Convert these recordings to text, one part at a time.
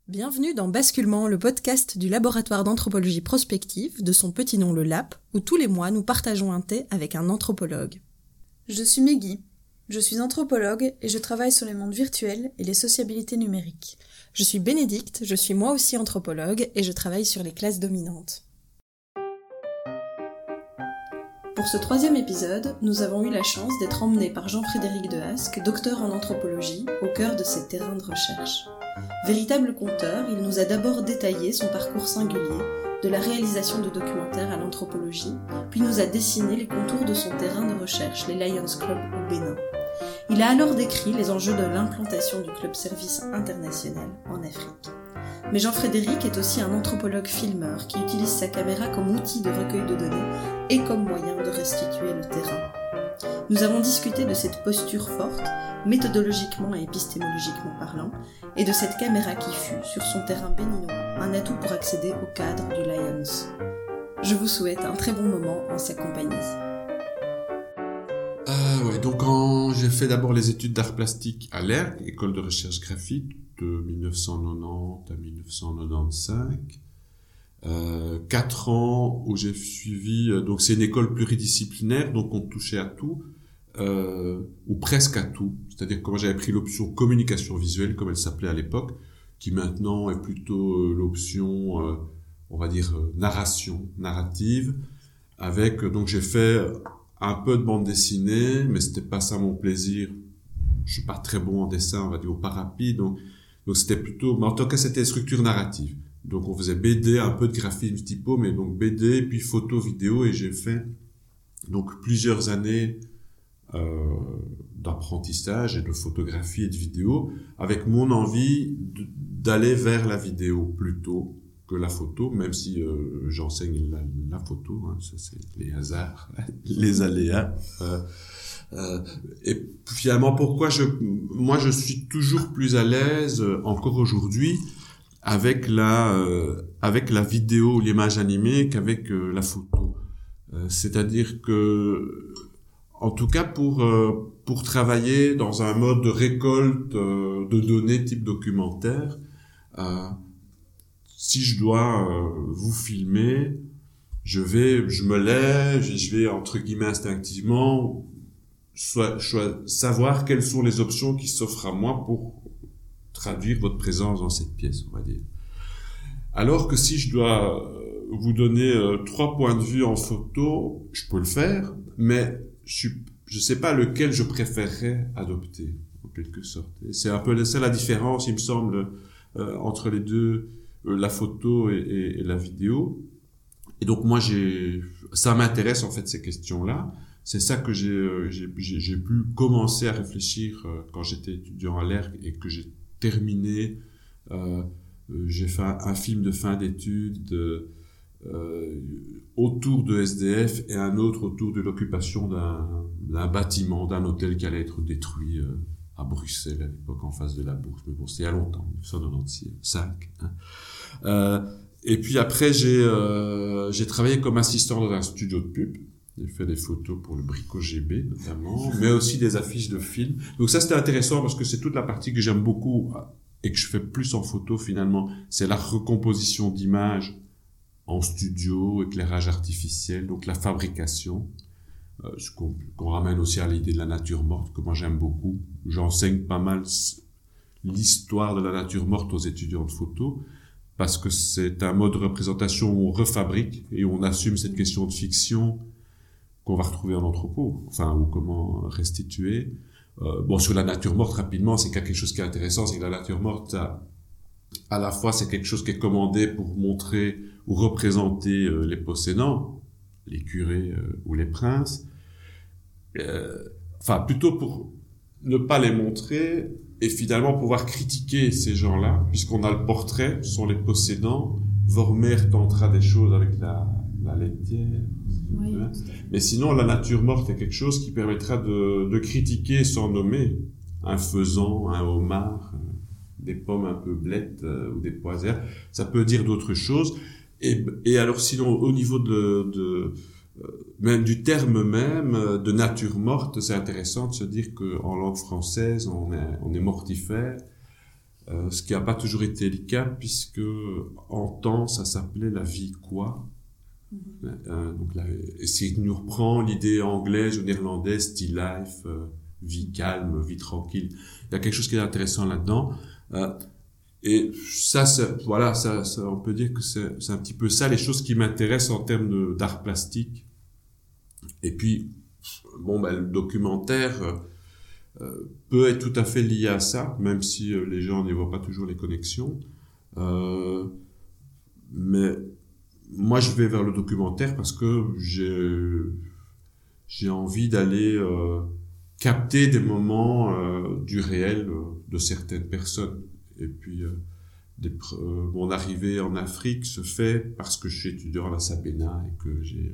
Bienvenue dans Basculement, le podcast du laboratoire d'anthropologie prospective, de son petit nom le LAP, où tous les mois nous partageons un thé avec un anthropologue. Je suis Meggy, je suis anthropologue et je travaille sur les mondes virtuels et les sociabilités numériques. Je suis Bénédicte, je suis moi aussi anthropologue et je travaille sur les classes dominantes. Pour ce 3e épisode, nous avons eu la chance d'être emmenés par Jean-Frédéric Dehasque, docteur en anthropologie, au cœur de ses terrains de recherche. Véritable conteur, il nous a d'abord détaillé son parcours singulier, de la réalisation de documentaires à l'anthropologie, puis nous a dessiné les contours de son terrain de recherche, les Lions Club au Bénin. Il a alors décrit les enjeux de l'implantation du club service international en Afrique. Mais Jean-Frédéric est aussi un anthropologue filmeur qui utilise sa caméra comme outil de recueil de données et comme moyen de restituer le terrain. Nous avons discuté de cette posture forte, méthodologiquement et épistémologiquement parlant, et de cette caméra qui fut, sur son terrain béninois, un atout pour accéder au cadre du Lions. Je vous souhaite un très bon moment en sa compagnie. Donc j'ai fait d'abord les études d'art plastique à l'ERG, école de recherche graphique, de 1990 à 1995. 4 ans où j'ai suivi, donc c'est une école pluridisciplinaire, donc on touchait à tout, ou presque à tout. C'est-à-dire que moi j'avais pris l'option communication visuelle, comme elle s'appelait à l'époque, qui maintenant est plutôt l'option, on va dire, narrative, avec, donc j'ai fait un peu de bande dessinée, mais c'était pas ça mon plaisir. Je suis pas très bon en dessin, on va dire, au pas rapide, donc c'était plutôt, mais en tout cas c'était structure narrative. Donc on faisait BD, un peu de graphisme typo, mais donc BD, puis photo, vidéo, et j'ai fait donc plusieurs années d'apprentissage et de photographie et de vidéo, avec mon envie d'aller vers la vidéo plutôt que la photo, même si j'enseigne la photo, hein, ça c'est les hasards, les aléas. Et finalement, pourquoi moi je suis toujours plus à l'aise encore aujourd'hui avec la vidéo, l'image animée qu'avec la photo. C'est-à-dire que, en tout cas pour travailler dans un mode de récolte de données type documentaire, si je dois vous filmer, je me lève, je vais entre guillemets instinctivement savoir quelles sont les options qui s'offrent à moi pour traduire votre présence dans cette pièce, on va dire. Alors que si je dois vous donner 3 points de vue en photo, je peux le faire, mais je sais pas lequel je préférerais adopter, en quelque sorte. Et c'est un peu ça la différence, il me semble, entre les deux, la photo et la vidéo. Et donc moi ça m'intéresse en fait ces questions-là. C'est ça que j'ai pu commencer à réfléchir quand j'étais étudiant à l'ERG et que j'ai terminé. J'ai fait un film de fin d'études autour de SDF et un autre autour de l'occupation d'un bâtiment, d'un hôtel qui allait être détruit à Bruxelles à l'époque en face de la Bourse. Mais bon, c'était il y a longtemps, 1995. Hein. Et puis après, j'ai travaillé comme assistant dans un studio de pub. J'ai fait des photos pour le Brico GB notamment, mais aussi des affiches de films. Donc ça, c'était intéressant parce que c'est toute la partie que j'aime beaucoup et que je fais plus en photo finalement. C'est la recomposition d'images en studio, éclairage artificiel, donc la fabrication. Ce qu'on ramène aussi à l'idée de la nature morte, que moi j'aime beaucoup. J'enseigne pas mal l'histoire de la nature morte aux étudiants de photo, parce que c'est un mode de représentation où on refabrique et où on assume cette question de fiction qu'on va retrouver en anthropo, enfin, ou comment restituer. Sur la nature morte, rapidement, c'est quelque chose qui est intéressant, c'est que la nature morte, à la fois, c'est quelque chose qui est commandé pour montrer ou représenter les possédants, les curés ou les princes, plutôt pour ne pas les montrer et finalement pouvoir critiquer ces gens-là, puisqu'on a le portrait, ce sont les possédants. Vormer tentera des choses avec la laitière. Oui, hein. Mais sinon, la nature morte est quelque chose qui permettra de critiquer sans nommer un faisan, un homard, des pommes un peu blettes ou des poisères. Ça peut dire d'autres choses. Et alors sinon, au niveau même du terme même de nature morte, c'est intéressant de se dire que en langue française, on est mortifère. ce qui n'a pas toujours été le cas, puisque en temps, ça s'appelait la vie quoi. Donc là, et c'est nous reprend l'idée anglaise ou néerlandaise, still life, vie calme, vie tranquille. Il y a quelque chose qui est intéressant là-dedans. Et ça, voilà, ça, on peut dire que c'est un petit peu ça, les choses qui m'intéressent en termes d'art plastique. Et puis, le documentaire peut être tout à fait lié à ça, même si les gens n'y voient pas toujours les connexions. Mais moi, je vais vers le documentaire parce que j'ai envie d'aller capter des moments du réel de certaines personnes. Et puis, mon arrivée en Afrique se fait parce que je suis étudiant à la Sabena et que j'ai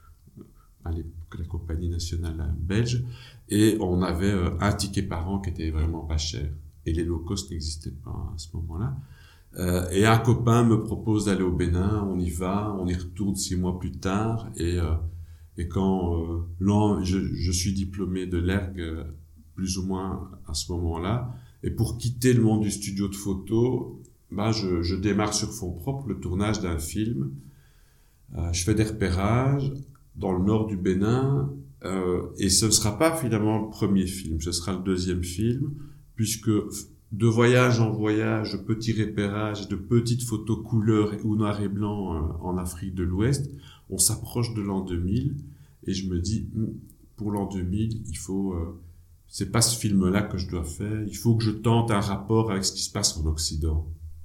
à l'époque la compagnie nationale belge, et on avait un ticket par an qui était vraiment pas cher. Et les low cost n'existaient pas à ce moment-là. Et un copain me propose d'aller au Bénin, on y va, on y retourne 6 mois plus tard, et quand je suis diplômé de l'ERG plus ou moins à ce moment-là, et pour quitter le monde du studio de photo, je démarre sur fonds propres le tournage d'un film. Je fais des repérages dans le nord du Bénin, et ce ne sera pas finalement le premier film, ce sera le deuxième film, puisque de voyage en voyage, de petits repérages, de petites photos couleur ou noir et blanc en Afrique de l'Ouest, on s'approche de l'an 2000, et je me dis, pour l'an 2000, il faut... c'est pas ce film-là que je dois faire, il faut que je tente un rapport avec ce qui se passe en Occident.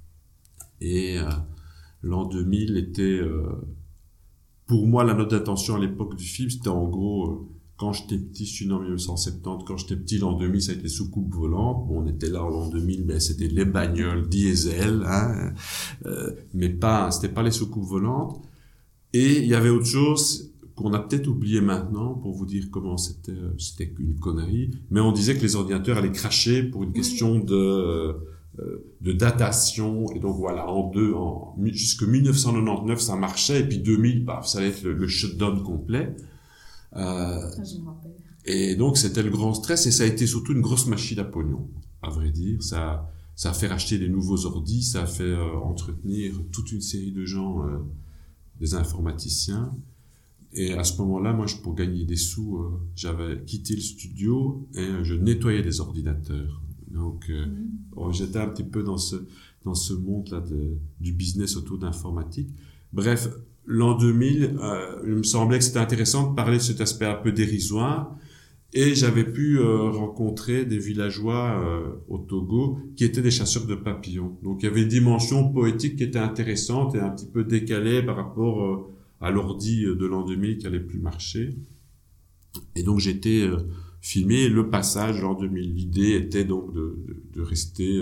Et l'an 2000 était... pour moi, la note d'intention à l'époque du film, c'était en gros... quand j'étais petit, je suis né en 1970, quand j'étais petit, l'an 2000, ça a été les soucoupes volantes. Bon, on était là en l'an 2000, mais c'était les bagnoles diesel, mais c'était pas les soucoupes volantes. Et il y avait autre chose qu'on a peut-être oublié maintenant, pour vous dire comment c'était une connerie, mais on disait que les ordinateurs allaient cracher pour une question de datation, et donc voilà, jusque 1999, ça marchait, et puis 2000, ça allait être le shutdown complet. Je me rappelle. Et donc c'était le grand stress, et ça a été surtout une grosse machine à pognon, à vrai dire. Ça a fait racheter des nouveaux ordis, ça a fait entretenir toute une série de gens, des informaticiens. Et à ce moment-là, moi, pour gagner des sous, j'avais quitté le studio et je nettoyais des ordinateurs. Donc j'étais un petit peu dans ce monde-là du business autour d'informatique. Bref, l'an 2000, il me semblait que c'était intéressant de parler de cet aspect un peu dérisoire, et j'avais pu rencontrer des villageois au Togo qui étaient des chasseurs de papillons. Donc il y avait une dimension poétique qui était intéressante et un petit peu décalée par rapport à l'ordi de l'an 2000 qui allait plus marcher. Et donc j'étais filmé le passage l'an 2000. L'idée était donc de rester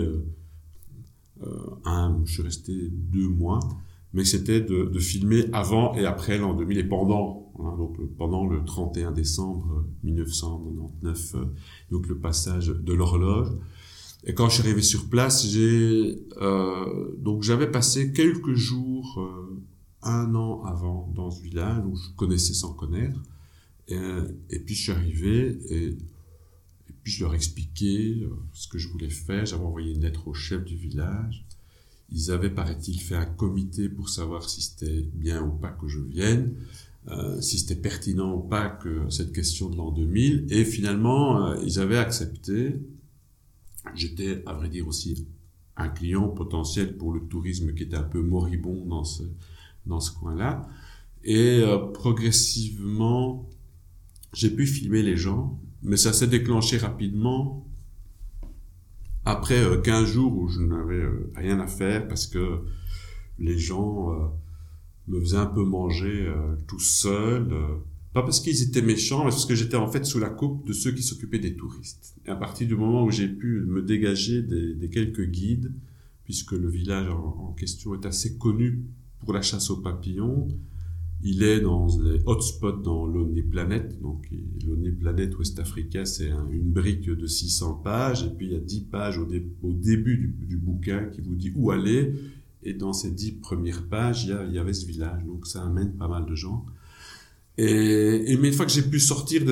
je suis resté 2 mois. Mais c'était de filmer avant et après l'an 2000 et pendant, donc pendant le 31 décembre 1999, donc le passage de l'horloge. Et quand je suis arrivé sur place, donc j'avais passé quelques jours, 1 an avant, dans ce village où je connaissais sans connaître. Et puis je suis arrivé et puis je leur expliquais ce que je voulais faire. J'avais envoyé une lettre au chef du village. Ils avaient, paraît-il, fait un comité pour savoir si c'était bien ou pas que je vienne, si c'était pertinent ou pas que cette question de l'an 2000. Et finalement, ils avaient accepté. J'étais, à vrai dire, aussi un client potentiel pour le tourisme qui était un peu moribond dans ce coin-là. Et progressivement, j'ai pu filmer les gens, mais ça s'est déclenché rapidement. Après 15 jours où je n'avais rien à faire parce que les gens me faisaient un peu manger tout seul, pas parce qu'ils étaient méchants, mais parce que j'étais en fait sous la coupe de ceux qui s'occupaient des touristes. Et à partir du moment où j'ai pu me dégager des quelques guides, puisque le village en question est assez connu pour la chasse aux papillons, il est dans les hotspots dans Lonely Planet. Donc, Lonely Planet West Africa, c'est une brique de 600 pages. Et puis, il y a 10 pages au début du bouquin qui vous dit où aller. Et dans ces 10 premières pages, il y avait ce village. Donc, ça amène pas mal de gens. Mais une fois que j'ai pu sortir de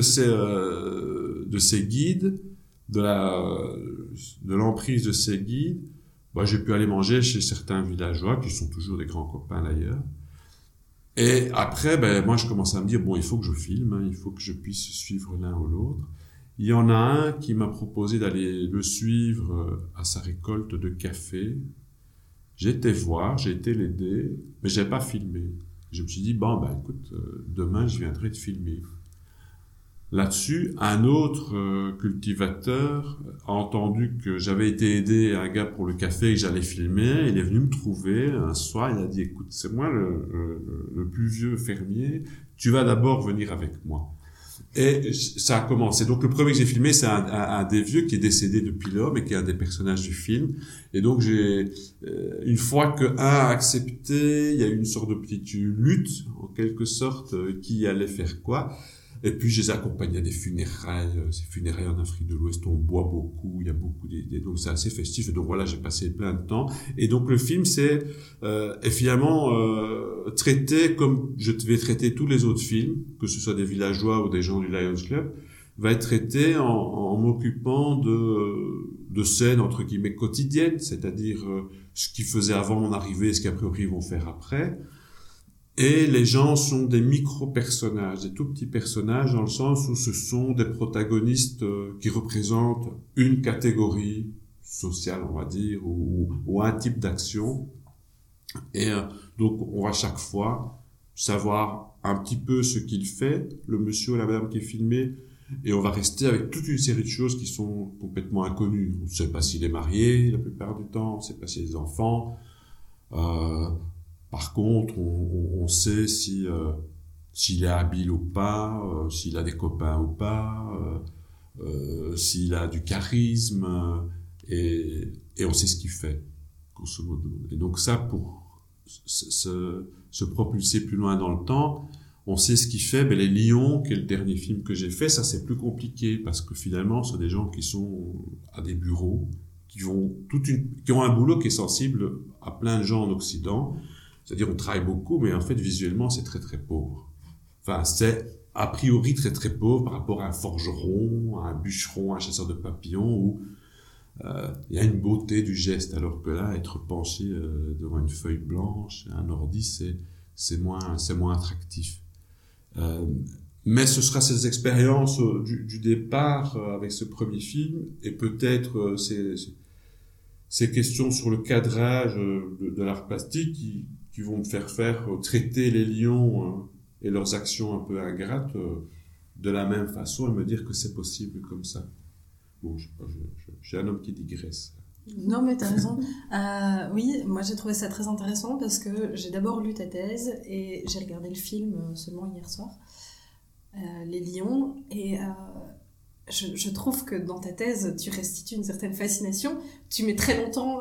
ces guides, de l'emprise de ces guides, j'ai pu aller manger chez certains villageois, qui sont toujours des grands copains d'ailleurs. Et après, moi, je commençais à me dire, il faut que je filme, il faut que je puisse suivre l'un ou l'autre. Il y en a un qui m'a proposé d'aller le suivre à sa récolte de café. J'ai été voir, j'ai été l'aider, mais j'ai pas filmé. Je me suis dit, écoute, demain, je viendrai te filmer. Là-dessus, un autre cultivateur a entendu que j'avais été aidé un gars pour le café et que j'allais filmer. Il est venu me trouver un soir, il a dit, écoute, c'est moi le plus vieux fermier, tu vas d'abord venir avec moi. Et ça a commencé. Donc le premier que j'ai filmé, c'est un des vieux qui est décédé depuis lors, mais qui est un des personnages du film. Et donc une fois que un a accepté, il y a eu une sorte de petite lutte, en quelque sorte, qui allait faire quoi. Et puis, je les accompagnais à des funérailles. Ces funérailles en Afrique de l'Ouest, on boit beaucoup, il y a beaucoup d'idées. Donc, c'est assez festif. Et donc, voilà, j'ai passé plein de temps. Et donc, le film, est finalement traité comme je vais traiter tous les autres films, que ce soit des villageois ou des gens du Lions Club, va être traité en m'occupant de scènes, entre guillemets, quotidiennes, c'est-à-dire ce qu'ils faisaient avant mon arrivée et ce qu'a priori ils vont faire après. Et les gens sont des micro-personnages, des tout petits personnages dans le sens où ce sont des protagonistes qui représentent une catégorie sociale, on va dire, ou un type d'action. Et donc, on va chaque fois savoir un petit peu ce qu'il fait, le monsieur ou la madame qui est filmé, et on va rester avec toute une série de choses qui sont complètement inconnues. On ne sait pas s'il est marié la plupart du temps, on ne sait pas s'il a des enfants. Par contre, on sait s'il est habile ou pas, s'il a des copains ou pas, s'il a du charisme, et on sait ce qu'il fait, grosso modo. Et donc ça, pour se propulser plus loin dans le temps, on sait ce qu'il fait. Les Lions, qui est le dernier film que j'ai fait, ça c'est plus compliqué, parce que finalement, ce sont des gens qui sont à des bureaux, qui ont un boulot qui est sensible à plein de gens en Occident. C'est-à-dire, on travaille beaucoup, mais en fait, visuellement, c'est très, très pauvre. Enfin, c'est a priori très, très pauvre par rapport à un forgeron, à un bûcheron, à un chasseur de papillons, où il y a une beauté du geste, alors que là, être penché devant une feuille blanche, un ordi, c'est moins attractif. Mais ce sera ces expériences du départ avec ce premier film, et peut-être ces questions sur le cadrage de l'art plastique qui vont me faire traiter les lions et leurs actions un peu ingrates de la même façon et me dire que c'est possible comme ça. Bon, je suis un homme qui digresse. Non, mais t'as raison. Oui, moi j'ai trouvé ça très intéressant parce que j'ai d'abord lu ta thèse et j'ai regardé le film seulement hier soir, Les Lions, et je trouve que dans ta thèse, tu restitues une certaine fascination. Tu mets très longtemps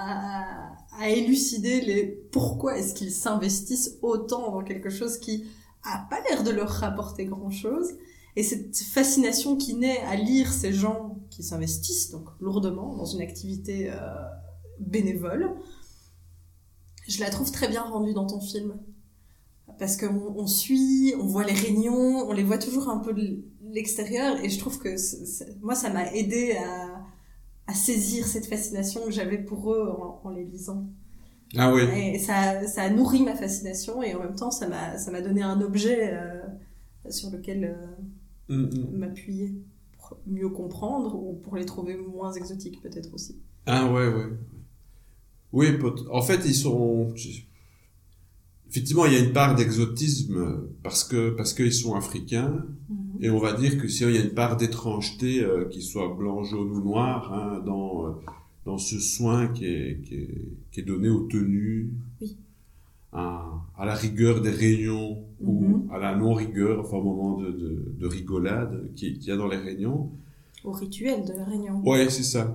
à élucider pourquoi est-ce qu'ils s'investissent autant dans quelque chose qui a pas l'air de leur rapporter grand-chose. Et cette fascination qui naît à lire ces gens qui s'investissent donc lourdement dans une activité bénévole, je la trouve très bien rendue dans ton film. Parce qu'on suit, on voit les réunions, on les voit toujours un peu de l'extérieur, et je trouve que moi ça m'a aidé à saisir cette fascination que j'avais pour eux en les lisant. Ah oui. Et ça a nourri ma fascination, et en même temps ça m'a donné un objet sur lequel m'appuyer pour mieux comprendre, ou pour les trouver moins exotiques peut-être aussi. Ah ouais. Oui, en fait ils sont... Effectivement, il y a une part d'exotisme parce qu'ils sont africains, et on va dire que s'il y a une part d'étrangeté, qu'ils soient blancs, jaunes ou noirs, dans ce soin qui est donné aux tenues, oui, à la rigueur des réunions, ou à la non-rigueur, enfin au moment de rigolade qu'il y a dans les réunions. Au rituel de la réunion. Ouais, c'est ça.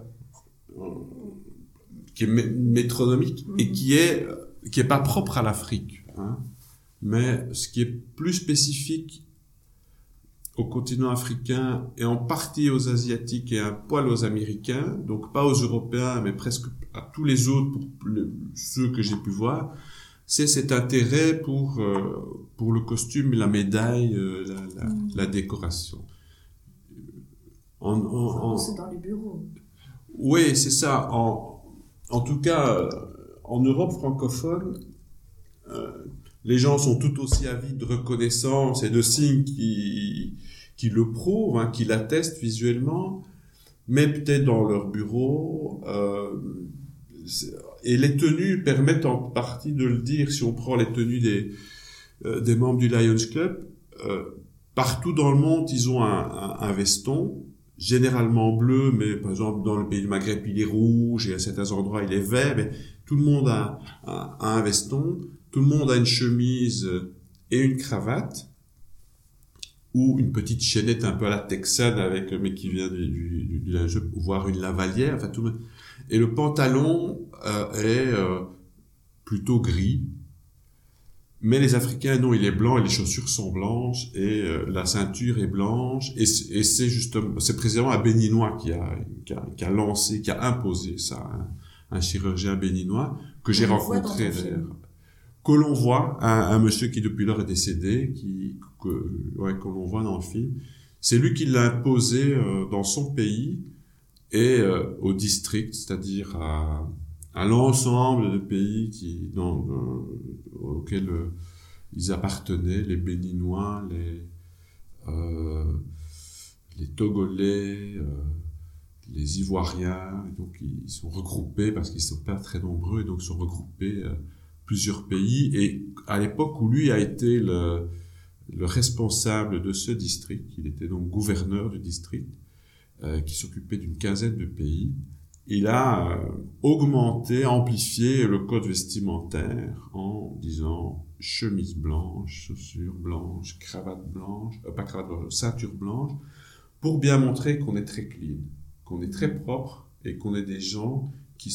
Qui est métronomique et qui est pas propre à l'Afrique. Mais ce qui est plus spécifique au continent africain et en partie aux Asiatiques et un poil aux Américains, donc pas aux Européens mais presque à tous les autres, ceux que j'ai pu voir, c'est cet intérêt pour le costume, la médaille, la décoration. C'est dans les bureaux. Oui, c'est ça. en tout cas, en Europe francophone, les gens sont tout aussi avides de reconnaissance et de signes qui le prouvent, hein, qui l'attestent visuellement, mais peut-être dans leur bureau. Et les tenues permettent en partie de le dire. Si on prend les tenues des membres du Lions Club, partout dans le monde, ils ont un veston, généralement bleu, mais par exemple dans le pays du Maghreb, il est rouge, et à certains endroits, il est vert, mais tout le monde a un veston, tout le monde a une chemise et une cravate, ou une petite chaînette un peu à la texane, mais qui vient du linge, voire une lavalière, enfin tout. Et le pantalon est plutôt gris, mais les Africains, non, il est blanc et les chaussures sont blanches et la ceinture est blanche et c'est précisément un béninois qui a lancé, qui a imposé ça, un chirurgien béninois que j'ai rencontré d'ailleurs, que l'on voit, un monsieur qui depuis lors est décédé, que l'on voit dans le film. C'est lui qui l'a imposé dans son pays et au district, c'est-à-dire à l'ensemble de pays auxquels ils appartenaient, les Béninois, les Togolais, les Ivoiriens. Donc ils sont regroupés parce qu'ils sont pas très nombreux et donc sont regroupés plusieurs pays. Et à l'époque où lui a été le responsable de ce district, il était donc gouverneur du district, qui s'occupait d'une quinzaine de pays. Il a augmenté, amplifié le code vestimentaire en disant chemise blanche, chaussures blanches, ceinture blanche, pour bien montrer qu'on est très clean, qu'on est très propre et qu'on est des gens qui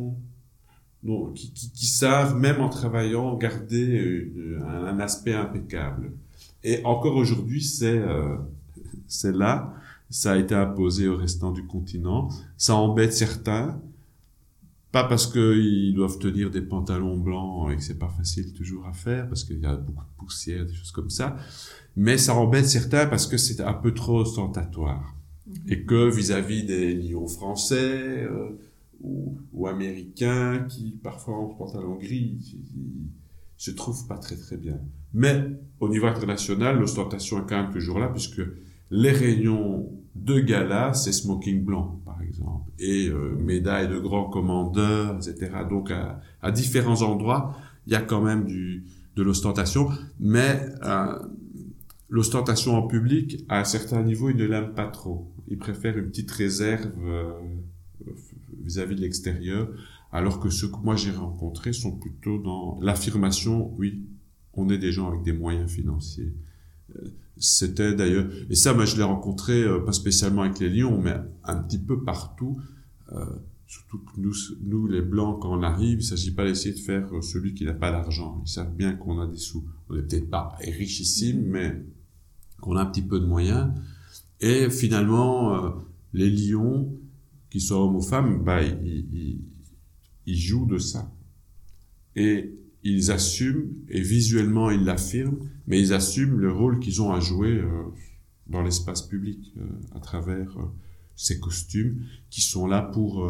savent, même en travaillant, garder un aspect impeccable. Et encore aujourd'hui, c'est là. Ça a été imposé au restant du continent. Ça embête certains, pas parce qu'ils doivent tenir des pantalons blancs et que c'est pas facile toujours à faire, parce qu'il y a beaucoup de poussière, des choses comme ça, mais ça embête certains parce que c'est un peu trop ostentatoire. Et que vis-à-vis des lions français ou américains qui parfois ont pantalon gris, ils se trouvent pas très très bien. Mais au niveau international, l'ostentation est quand même toujours là, puisque les réunions de gala, c'est smoking blanc, par exemple, et médailles de grands commandeurs, etc. Donc, à différents endroits, il y a quand même de l'ostentation, mais l'ostentation en public, à un certain niveau, ils ne l'aiment pas trop. Ils préfèrent une petite réserve vis-à-vis de l'extérieur, alors que ceux que moi j'ai rencontrés sont plutôt dans l'affirmation, oui, on est des gens avec des moyens financiers. C'était d'ailleurs, et ça, moi, je l'ai rencontré, pas spécialement avec les lions, mais un petit peu partout, surtout que nous, les Blancs, quand on arrive, il s'agit pas d'essayer de faire celui qui n'a pas d'argent. Ils savent bien qu'on a des sous. On n'est peut-être pas richissime, mais qu'on a un petit peu de moyens. Et finalement, les lions, qu'ils soient hommes ou femmes, ils jouent de ça. Et ils assument, et visuellement ils l'affirment, mais ils assument le rôle qu'ils ont à jouer dans l'espace public, à travers ces costumes qui sont là pour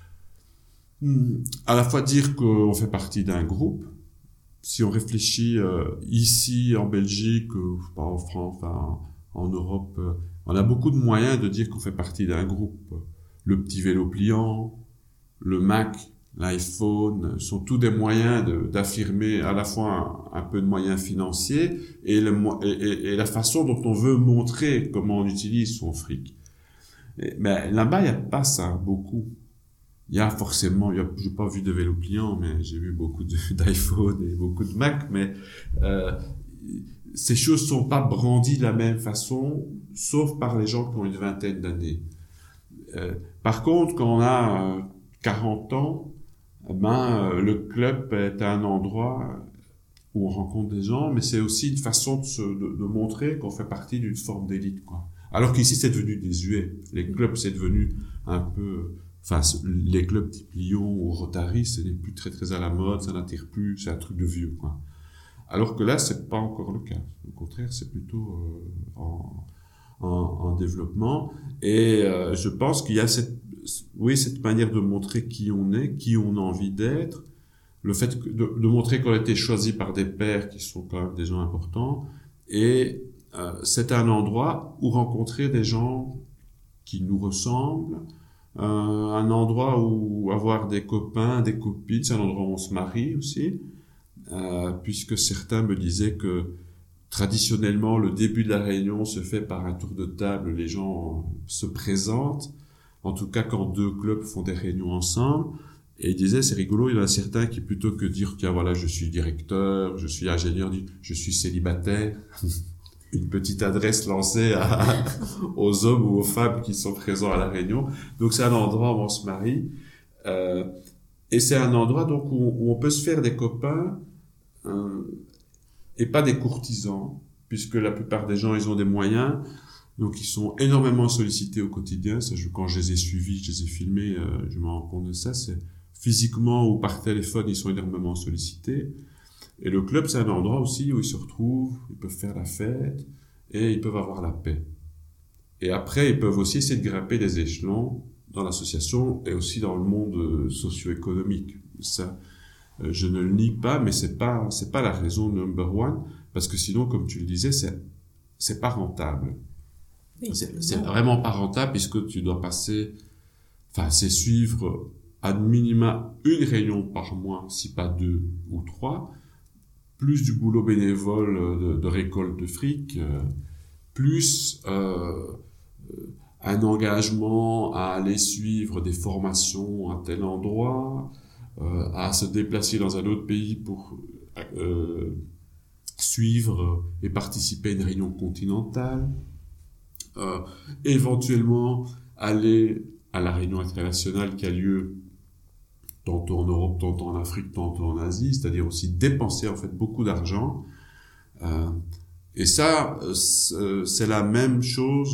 à la fois dire qu'on fait partie d'un groupe. Si on réfléchit ici en Belgique, pas en France, enfin, en Europe, on a beaucoup de moyens de dire qu'on fait partie d'un groupe. Le petit vélo pliant, le Mac, l'iPhone, sont tous des moyens d'affirmer à la fois un peu de moyens financiers et la façon dont on veut montrer comment on utilise son fric. Mais là-bas, il n'y a pas ça, beaucoup. Il y a forcément, j'ai pas vu de vélo pliant, mais j'ai vu beaucoup d'iPhone et beaucoup de Mac, mais ces choses sont pas brandies de la même façon, sauf par les gens qui ont une vingtaine d'années. Par contre, quand on a 40 ans, le club est un endroit où on rencontre des gens, mais c'est aussi une façon de montrer qu'on fait partie d'une forme d'élite, quoi. Alors qu'ici, c'est devenu désuet. Les clubs, c'est devenu un peu, enfin, les clubs type Lyon ou Rotary, ce n'est plus très très à la mode, ça n'attire plus, c'est un truc de vieux, quoi. Alors que là, c'est pas encore le cas. Au contraire, c'est plutôt en développement. Et je pense qu'il y a oui, cette manière de montrer qui on est, qui on a envie d'être, le fait de montrer qu'on a été choisi par des pairs qui sont quand même des gens importants, et c'est un endroit où rencontrer des gens qui nous ressemblent, un endroit où avoir des copains, des copines, c'est un endroit où on se marie aussi, puisque certains me disaient que traditionnellement, le début de la réunion se fait par un tour de table, les gens se présentent, en tout cas quand deux clubs font des réunions ensemble, et ils disaient, c'est rigolo, il y en a certains qui, plutôt que dire, tiens voilà, je suis directeur, je suis ingénieur, disent, je suis célibataire, une petite adresse lancée aux hommes ou aux femmes qui sont présents à la réunion. Donc c'est un endroit où on se marie, et c'est un endroit donc où on peut se faire des copains, et pas des courtisans, puisque la plupart des gens, ils ont des moyens, donc ils sont énormément sollicités au quotidien. Ça, quand je les ai suivis, je les ai filmés, je me rends compte de ça. C'est physiquement ou par téléphone, ils sont énormément sollicités. Et le club, c'est un endroit aussi où ils se retrouvent, ils peuvent faire la fête et ils peuvent avoir la paix. Et après, ils peuvent aussi essayer de grimper des échelons dans l'association et aussi dans le monde socio-économique. Ça, je ne le nie pas, mais c'est pas la raison number one, parce que sinon, comme tu le disais, c'est pas rentable. Oui, c'est vraiment pas rentable, puisque tu dois passer, c'est suivre à minima une réunion par mois, si pas 2 ou 3, plus du boulot bénévole de récolte de fric, plus un engagement à aller suivre des formations à tel endroit, à se déplacer dans un autre pays pour suivre et participer à une réunion continentale, éventuellement aller à la réunion internationale qui a lieu tantôt en Europe, tantôt en Afrique, tantôt en Asie, c'est-à-dire aussi dépenser en fait beaucoup d'argent. Et ça, c'est la même chose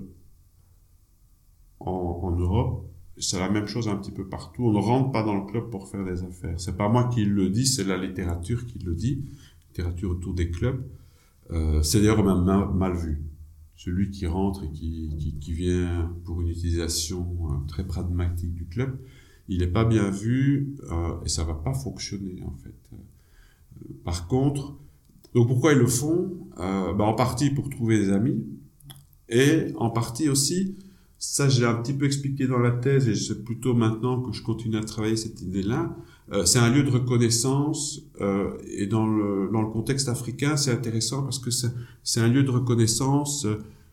en Europe. C'est la même chose un petit peu partout. On ne rentre pas dans le club pour faire des affaires. C'est pas moi qui le dis, c'est la littérature qui le dit. Littérature autour des clubs. C'est d'ailleurs même mal vu. Celui qui rentre et qui vient pour une utilisation très pragmatique du club, il n'est pas bien vu et ça va pas fonctionner en fait. Par contre, donc pourquoi ils le font? En partie pour trouver des amis et en partie aussi. Ça, je l'ai un petit peu expliqué dans la thèse et c'est plutôt maintenant que je continue à travailler cette idée-là. C'est un lieu de reconnaissance et dans le contexte africain, c'est intéressant parce que c'est un lieu de reconnaissance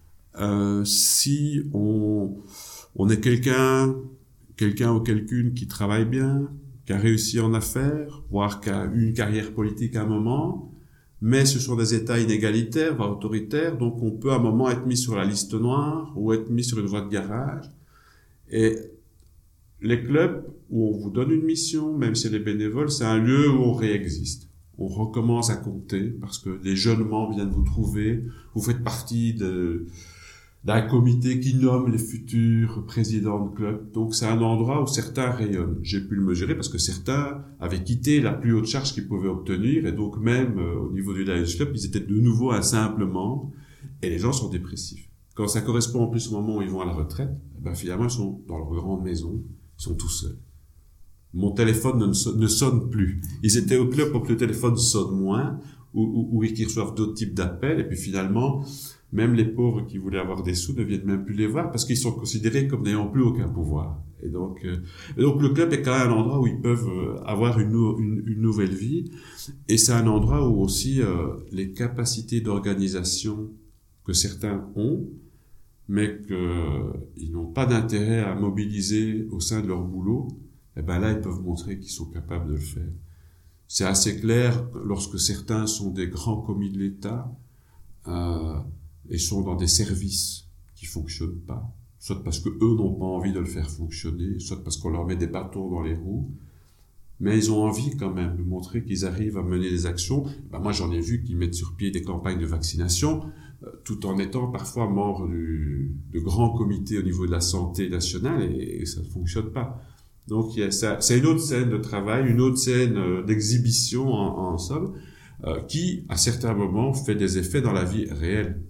si on est quelqu'un ou quelqu'une qui travaille bien, qui a réussi en affaires, voire qui a eu une carrière politique à un moment, mais ce sont des États inégalitaires, voire autoritaires, donc on peut à un moment être mis sur la liste noire ou être mis sur une voie de garage. Et les clubs où on vous donne une mission, même si elle est bénévole, c'est un lieu où on réexiste. On recommence à compter parce que les jeunes membres viennent vous trouver, vous faites partie d'un comité qui nomme les futurs présidents de club. Donc c'est un endroit où certains rayonnent. J'ai pu le mesurer parce que certains avaient quitté la plus haute charge qu'ils pouvaient obtenir et donc même au niveau du Lions Club, ils étaient de nouveau un simple membre et les gens sont dépressifs. Quand ça correspond en plus au moment où ils vont à la retraite, finalement ils sont dans leur grande maison, ils sont tout seuls. Mon téléphone ne sonne plus. Ils étaient au club pour que le téléphone sonne moins ou qu'ils reçoivent d'autres types d'appels et puis finalement même les pauvres qui voulaient avoir des sous ne viennent même plus les voir parce qu'ils sont considérés comme n'ayant plus aucun pouvoir. Et donc le club est quand même un endroit où ils peuvent avoir une nouvelle vie. Et c'est un endroit où aussi les capacités d'organisation que certains ont, mais qu'ils n'ont pas d'intérêt à mobiliser au sein de leur boulot, là, ils peuvent montrer qu'ils sont capables de le faire. C'est assez clair lorsque certains sont des grands commis de l'État, et sont dans des services qui fonctionnent pas, soit parce que eux n'ont pas envie de le faire fonctionner, soit parce qu'on leur met des bâtons dans les roues, mais ils ont envie quand même de montrer qu'ils arrivent à mener des actions. Moi, j'en ai vu qui mettent sur pied des campagnes de vaccination, tout en étant parfois membres de grands comités au niveau de la santé nationale, et ça ne fonctionne pas. Donc, c'est une autre scène de travail, une autre scène d'exhibition en somme, qui, à certains moments, fait des effets dans la vie réelle.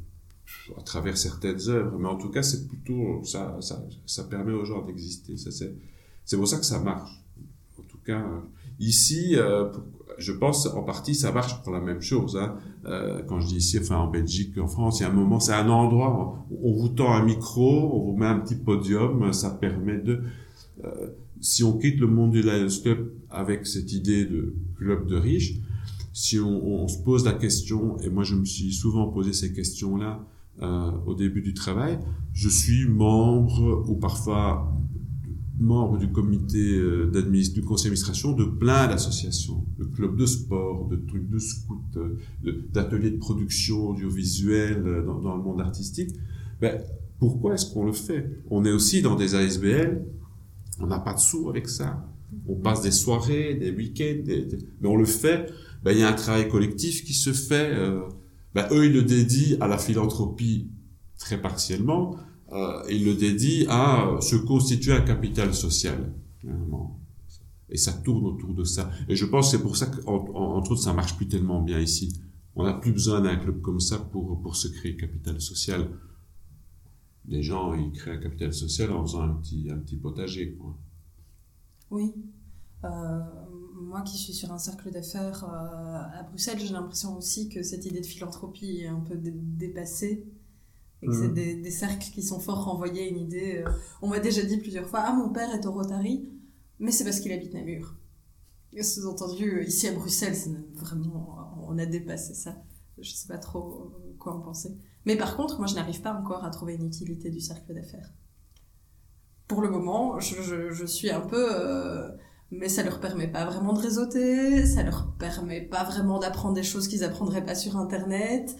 à travers certaines œuvres, mais en tout cas, c'est plutôt ça permet aux gens d'exister. C'est pour ça que ça marche. En tout cas, ici, je pense en partie ça marche pour la même chose. Hein. Quand je dis ici, enfin en Belgique, en France, il y a un moment, c'est un endroit où on vous tend un micro, on vous met un petit podium, ça permet de. Si on quitte le monde du Lions Club avec cette idée de club de riches, si on se pose la question, et moi je me suis souvent posé ces questions-là au début du travail, je suis membre ou parfois membre du comité du conseil d'administration de plein d'associations, de clubs de sport, de trucs de scouts, d'ateliers de production audiovisuelle dans le monde artistique. Ben, pourquoi est-ce qu'on le fait? On est aussi dans des ASBL, on n'a pas de sous avec ça. On passe des soirées, des week-ends, mais on le fait. Ben, il y a un travail collectif qui se fait. Eux, ils le dédient à la philanthropie très partiellement. Ils le dédient à se constituer un capital social. Et ça tourne autour de ça. Et je pense que c'est pour ça qu'entre autres, ça marche plus tellement bien ici. On n'a plus besoin d'un club comme ça pour se créer capital social. Les gens, ils créent un capital social en faisant un petit potager, quoi. Oui. Moi qui suis sur un cercle d'affaires à Bruxelles, j'ai l'impression aussi que cette idée de philanthropie est un peu dépassée. Et que c'est des cercles qui sont fort renvoyés à une idée. On m'a déjà dit plusieurs fois, mon père est au Rotary, mais c'est parce qu'il habite Namur. Et sous-entendu, ici à Bruxelles, c'est vraiment, on a dépassé ça. Je sais pas trop quoi en penser. Mais par contre, moi je n'arrive pas encore à trouver une utilité du cercle d'affaires. Pour le moment, je suis un peu... mais ça leur permet pas vraiment de réseauter, ça leur permet pas vraiment d'apprendre des choses qu'ils apprendraient pas sur Internet.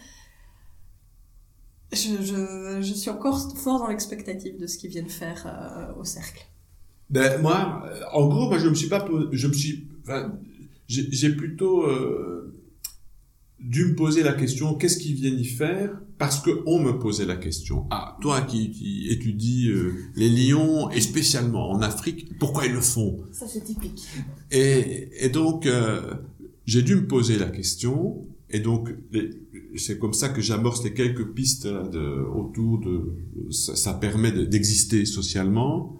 Je suis encore fort dans l'expectative de ce qu'ils viennent faire au cercle. Ben moi, en gros, moi j'ai plutôt dû me poser la question, qu'est-ce qu'ils viennent y faire? Parce que on me posait la question. Toi qui étudies les lions, et spécialement en Afrique, pourquoi ils le font? Ça, c'est typique. Et donc, j'ai dû me poser la question, et donc, c'est comme ça que j'amorce les quelques pistes là, autour de... Ça permet d'exister socialement.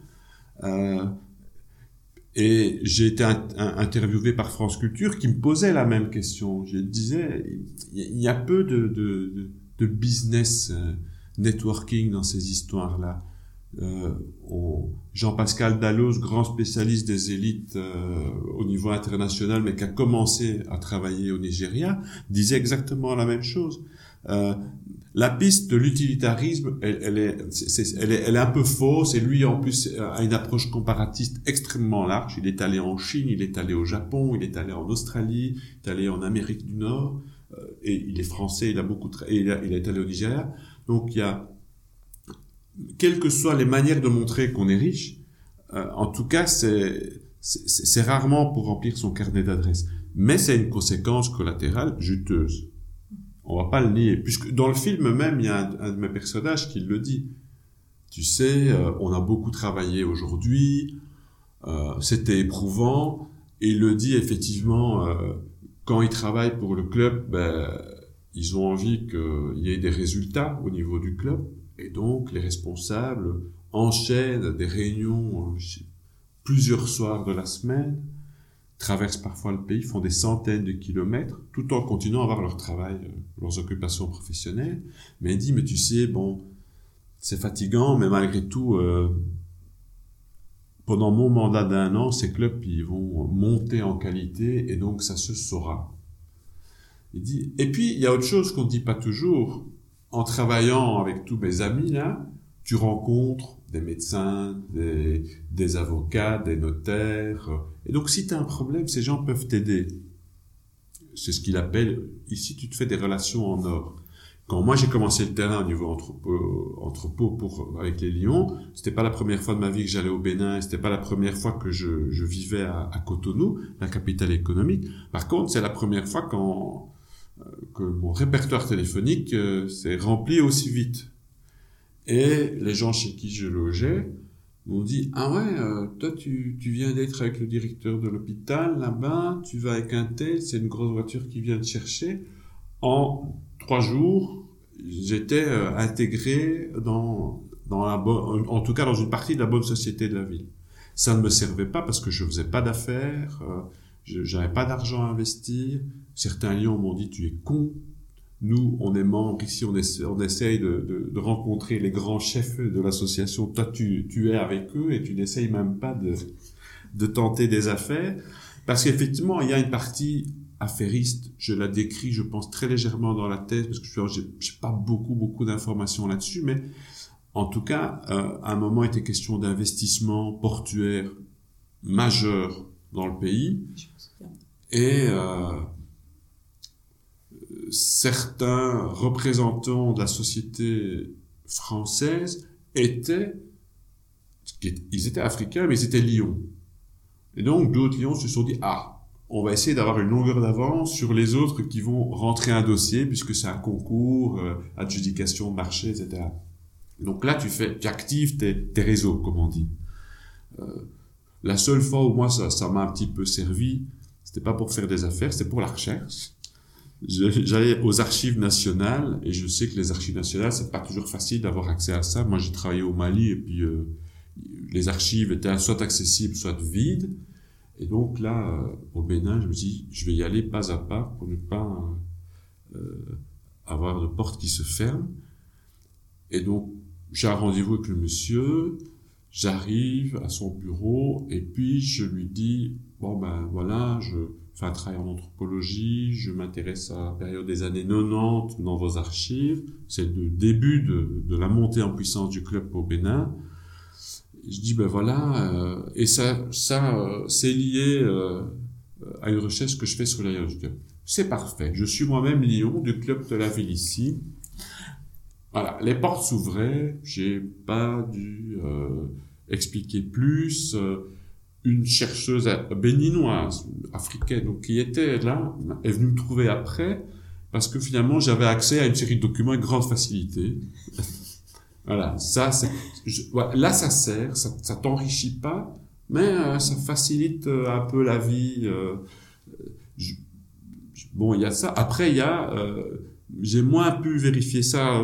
Et j'ai été interviewé par France Culture qui me posait la même question. Je disais, il y a peu de business networking dans ces histoires-là. Jean-Pascal Dalloz, grand spécialiste des élites au niveau international, mais qui a commencé à travailler au Nigeria, disait exactement la même chose. La piste de l'utilitarisme, elle est un peu fausse, et lui, en plus, a une approche comparatiste extrêmement large. Il est allé en Chine, il est allé au Japon, il est allé en Australie, il est allé en Amérique du Nord, et il est français, il a il est allé au Nigeria. Donc, il y a, quelles que soient les manières de montrer qu'on est riche, en tout cas, c'est rarement pour remplir son carnet d'adresses. Mais c'est une conséquence collatérale juteuse. On va pas le nier, puisque dans le film même, il y a un de mes personnages qui le dit. Tu sais, on a beaucoup travaillé aujourd'hui, c'était éprouvant, et il le dit effectivement, quand ils travaillent pour le club, ils ont envie qu'il y ait des résultats au niveau du club, et donc les responsables enchaînent des réunions plusieurs soirs de la semaine, traversent parfois le pays, font des centaines de kilomètres, tout en continuant à avoir leur travail, leurs occupations professionnelles. Mais il dit, mais tu sais, bon, c'est fatigant, mais malgré tout, pendant mon mandat d'1 an, ces clubs, ils vont monter en qualité, et donc ça se saura. Il dit, et puis, il y a autre chose qu'on ne dit pas toujours. En travaillant avec tous mes amis, là, tu rencontres des médecins, des avocats, des notaires. Et donc, si tu as un problème, ces gens peuvent t'aider. C'est ce qu'il appelle, ici, tu te fais des relations en or. Quand moi, j'ai commencé le terrain au niveau entrepôt avec les lions, c'était pas la première fois de ma vie que j'allais au Bénin, c'était pas la première fois que je vivais à Cotonou, la capitale économique. Par contre, c'est la première fois que mon répertoire téléphonique s'est rempli aussi vite. Et les gens chez qui je logeais m'ont dit, toi tu viens d'être avec le directeur de l'hôpital là-bas, tu vas avec un tel, c'est une grosse voiture qui vient te chercher. En 3 jours, j'étais intégré dans la bonne, en tout cas dans une partie de la bonne société de la ville. Ça ne me servait pas parce que je faisais pas d'affaires, j'avais pas d'argent à investir. Certains lions m'ont dit tu es con. Nous, on est membres ici, on essaye de rencontrer les grands chefs de l'association. Toi, tu es avec eux et tu n'essayes même pas de tenter des affaires. Parce qu'effectivement, il y a une partie affairiste. Je la décris, je pense, très légèrement dans la thèse parce que j'ai pas beaucoup d'informations là-dessus, mais en tout cas, à un moment, il était question d'investissement portuaire majeur dans le pays. Et certains représentants de la société française ils étaient africains, mais ils étaient lions. Et donc, d'autres lions se sont dit, on va essayer d'avoir une longueur d'avance sur les autres qui vont rentrer un dossier, puisque c'est un concours, adjudication de marché, etc. Donc là, tu actives tes réseaux, comme on dit. La seule fois où moi, ça m'a un petit peu servi, c'était pas pour faire des affaires, c'était pour la recherche. J'allais aux archives nationales, et je sais que les archives nationales, c'est pas toujours facile d'avoir accès à ça. Moi, j'ai travaillé au Mali, et puis les archives étaient soit accessibles, soit vides. Et donc là, au Bénin, je me dis, je vais y aller pas à pas pour ne pas avoir de porte qui se ferme. Et donc, j'ai un rendez-vous avec le monsieur, j'arrive à son bureau, et puis je lui dis, voilà, je fais un travail en anthropologie, je m'intéresse à la période des années 90 dans vos archives, c'est le début de la montée en puissance du club au Bénin. Je dis, voilà, et ça c'est lié à une recherche que je fais sur les Lions. C'est parfait, je suis moi-même lion du club de la ville ici. Voilà, les portes s'ouvraient, j'ai pas dû expliquer plus. Une chercheuse béninoise, africaine, donc qui était là, est venue me trouver après, parce que finalement j'avais accès à une série de documents avec grande facilité. Voilà, là ça sert, ça t'enrichit pas, mais ça facilite un peu la vie. Bon, il y a ça. Après, il y a, j'ai moins pu vérifier ça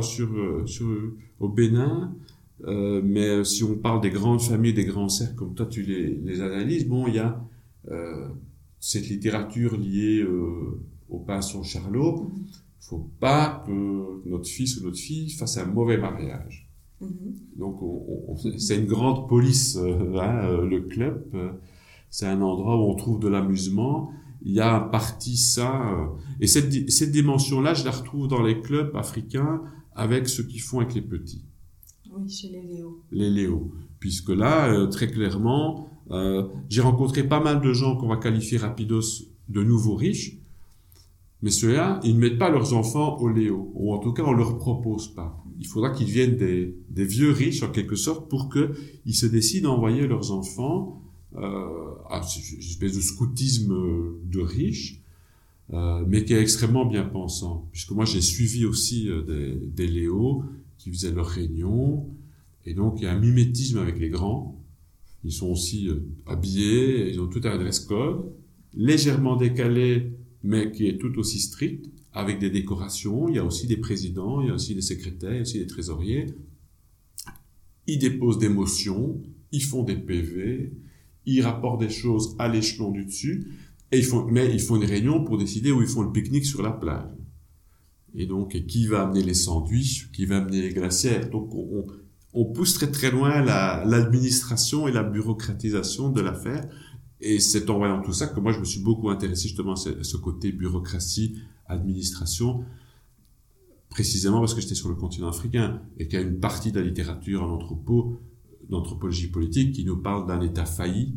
au Bénin. Mais si on parle des grandes familles, des grands cercles, comme toi tu les analyses, bon, il y a cette littérature liée au pinson Charlot. Faut pas que notre fils ou notre fille fasse un mauvais mariage. Donc c'est une grande police, le club. C'est un endroit où on trouve de l'amusement. Il y a un parti ça, et cette dimension-là, je la retrouve dans les clubs africains avec ce qu'ils font avec les petits. Oui, chez les Léo. Les Léo. Puisque là, très clairement, j'ai rencontré pas mal de gens qu'on va qualifier rapidos de nouveaux riches, mais ceux-là, ils ne mettent pas leurs enfants au Léo, ou en tout cas, on leur propose pas. Il faudra qu'ils viennent des vieux riches, en quelque sorte, pour qu'ils se décident à envoyer leurs enfants à une espèce de scoutisme de riches, mais qui est extrêmement bien pensant. Puisque moi, j'ai suivi aussi des Léo qui faisaient leurs réunions, et donc il y a un mimétisme avec les grands. Ils sont aussi habillés, ils ont tout un dress code, légèrement décalé, mais qui est tout aussi strict, avec des décorations. Il y a aussi des présidents, il y a aussi des secrétaires, il y a aussi des trésoriers. Ils déposent des motions, ils font des PV, ils rapportent des choses à l'échelon du dessus, et ils font une réunion pour décider où ils font le pique-nique sur la plage. Et donc, qui va amener les sandwichs, qui va amener les glacières. Donc, on pousse très très loin l'administration et la bureaucratisation de l'affaire. Et c'est en voyant tout ça que moi, je me suis beaucoup intéressé justement à ce côté bureaucratie, administration, précisément parce que j'étais sur le continent africain et qu'il y a une partie de la littérature en d'anthropologie politique qui nous parle d'un État failli,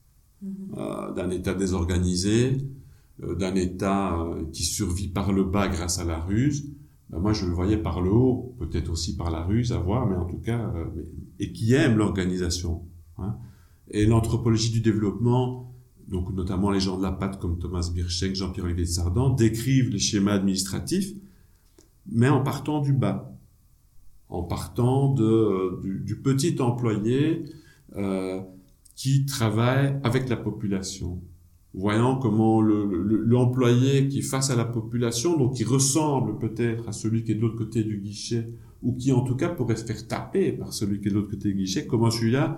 d'un État désorganisé, d'un État qui survit par le bas grâce à la ruse. Moi, je le voyais par le haut, peut-être aussi par la ruse, à voir, mais en tout cas, et qui aime l'organisation. Et l'anthropologie du développement, donc notamment les gens de la patte comme Thomas Birschek, Jean-Pierre-Olivier de Sardan, décrivent les schémas administratifs, mais en partant du bas, en partant du petit employé qui travaille avec la population. voyant comment l'employé qui est face à la population, donc qui ressemble peut-être à celui qui est de l'autre côté du guichet, ou qui en tout cas pourrait se faire taper par celui qui est de l'autre côté du guichet, comment celui-là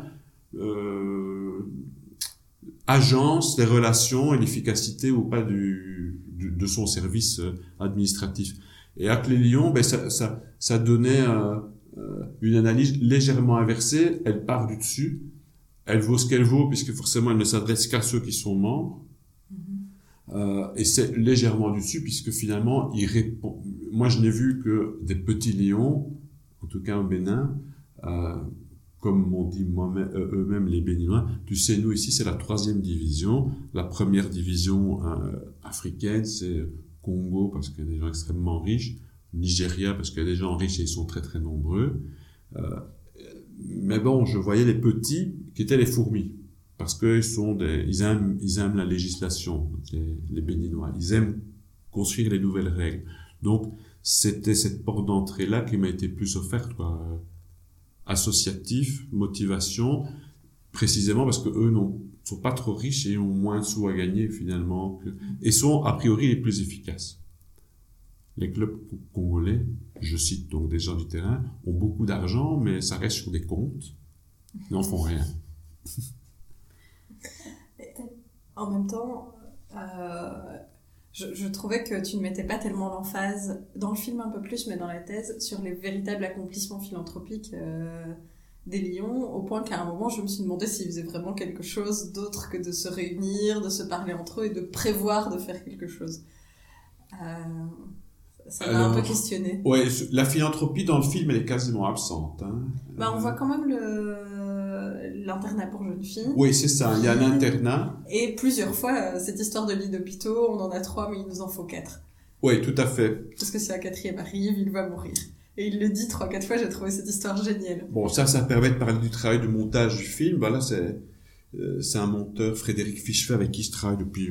agence les relations et l'efficacité ou pas de son service administratif. Et à Clélion, ça donnait une analyse légèrement inversée. Elle part du dessus, elle vaut ce qu'elle vaut, puisque forcément elle ne s'adresse qu'à ceux qui sont membres. Et c'est légèrement du dessus, puisque finalement il répond. Moi, je n'ai vu que des petits lions, en tout cas au Bénin, comme m'ont dit eux-mêmes les Béninois. Tu sais, nous ici, c'est la 3e division. La première division africaine, c'est Congo, parce qu'il y a des gens extrêmement riches. Nigeria, parce qu'il y a des gens riches et ils sont très très nombreux. Mais bon, je voyais les petits qui étaient les fourmis. Parce que ils aiment la législation, les Béninois. Ils aiment construire les nouvelles règles. Donc, c'était cette porte d'entrée-là qui m'a été plus offerte, quoi. Associatif, motivation, précisément parce que eux sont pas trop riches et ont moins de sous à gagner, finalement, et sont, a priori, les plus efficaces. Les clubs congolais, je cite donc des gens du terrain, ont beaucoup d'argent, mais ça reste sur des comptes. Ils n'en font rien. En même temps, je trouvais que tu ne mettais pas tellement l'emphase, dans le film un peu plus, mais dans la thèse, sur les véritables accomplissements philanthropiques des Lions, au point qu'à un moment, je me suis demandé s'ils faisaient vraiment quelque chose d'autre que de se réunir, de se parler entre eux et de prévoir de faire quelque chose. Ça m'a un peu questionné. Ouais, la philanthropie dans le film, elle est quasiment absente. Hein. On voit quand même l'internat pour jeunes filles. Oui, c'est ça. Il y a un internat. Et plusieurs fois, cette histoire de lits d'hôpitaux, on en a 3, mais il nous en faut 4. Oui, tout à fait. Parce que si un 4e arrive, il va mourir. Et il le dit 3-4 fois, j'ai trouvé cette histoire géniale. Bon, ça permet de parler du travail de montage du film. Là, c'est un monteur, Frédéric Fichefait, avec qui je travaille depuis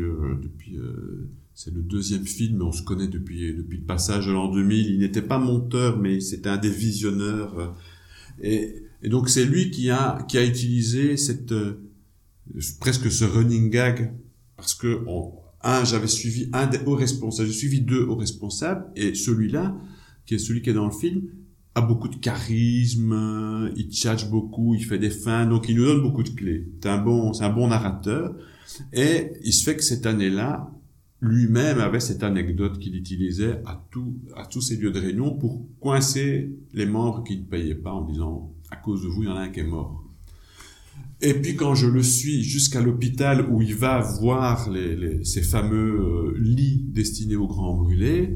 c'est le 2e film, mais on se connaît depuis le passage de l'an 2000. Il n'était pas monteur, mais c'était un des visionneurs. Et donc, c'est lui qui a utilisé presque ce running gag, parce que, j'avais suivi un des hauts responsables, j'ai suivi 2 hauts responsables, et celui-là, qui est celui qui est dans le film, a beaucoup de charisme, il tchatche beaucoup, il fait des fins, donc il nous donne beaucoup de clés. C'est un bon narrateur. Et il se fait que cette année-là, lui-même avait cette anecdote qu'il utilisait à tous ces lieux de réunion pour coincer les membres qui ne payaient pas en disant « à cause de vous, il y en a un qui est mort ». Et puis quand je le suis jusqu'à l'hôpital où il va voir ces fameux lits destinés aux grands brûlés,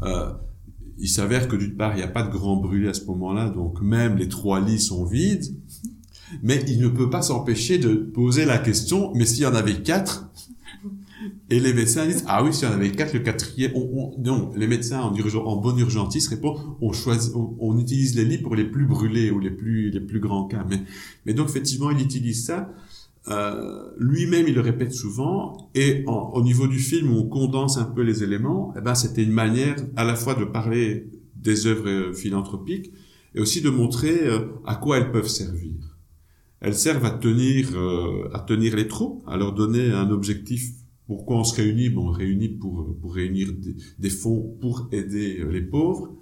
il s'avère que d'une part, il n'y a pas de grands brûlés à ce moment-là, donc même les 3 lits sont vides, mais il ne peut pas s'empêcher de poser la question « mais s'il y en avait 4 ?» Et les médecins disent, ah oui, s'il y en avait 4, le 4e, non, les médecins en bonne urgentiste répondent, on utilise les lits pour les plus brûlés ou les plus grands cas. Mais donc, effectivement, il utilise ça. Lui-même, il le répète souvent. Et au niveau du film, où on condense un peu les éléments, c'était une manière à la fois de parler des œuvres philanthropiques et aussi de montrer à quoi elles peuvent servir. Elles servent à tenir les troupes, à leur donner un objectif. Pourquoi on se réunit? On réunit pour réunir des fonds pour aider les pauvres.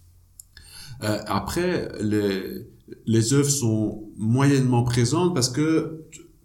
Après, les œuvres sont moyennement présentes parce que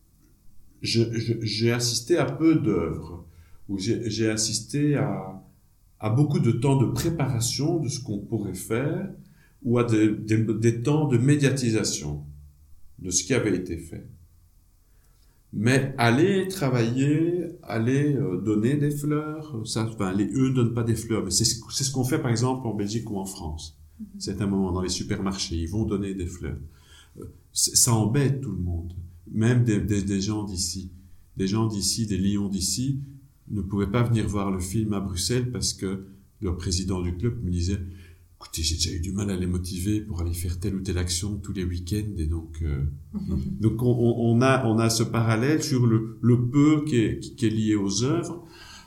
j'ai assisté à peu d'œuvres où j'ai assisté à beaucoup de temps de préparation de ce qu'on pourrait faire ou à des temps de médiatisation de ce qui avait été fait. Mais aller travailler, aller donner des fleurs, eux ne donnent pas des fleurs, mais c'est ce qu'on fait par exemple en Belgique ou en France. C'est un moment dans les supermarchés, ils vont donner des fleurs. Ça embête tout le monde, même des gens d'ici. Des gens d'ici, des Lions d'ici, ne pouvaient pas venir voir le film à Bruxelles parce que le président du club me disait « Écoutez, j'ai déjà eu du mal à les motiver pour aller faire telle ou telle action tous les week-ends. » Et donc, donc on a ce parallèle sur le peu qui est lié aux œuvres.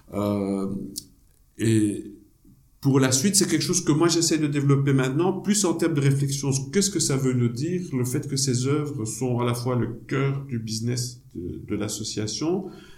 Et pour la suite, c'est quelque chose que moi j'essaie de développer maintenant, plus en termes de réflexion. Qu'est-ce que ça veut nous dire, le fait que ces œuvres sont à la fois le cœur du business de l'association,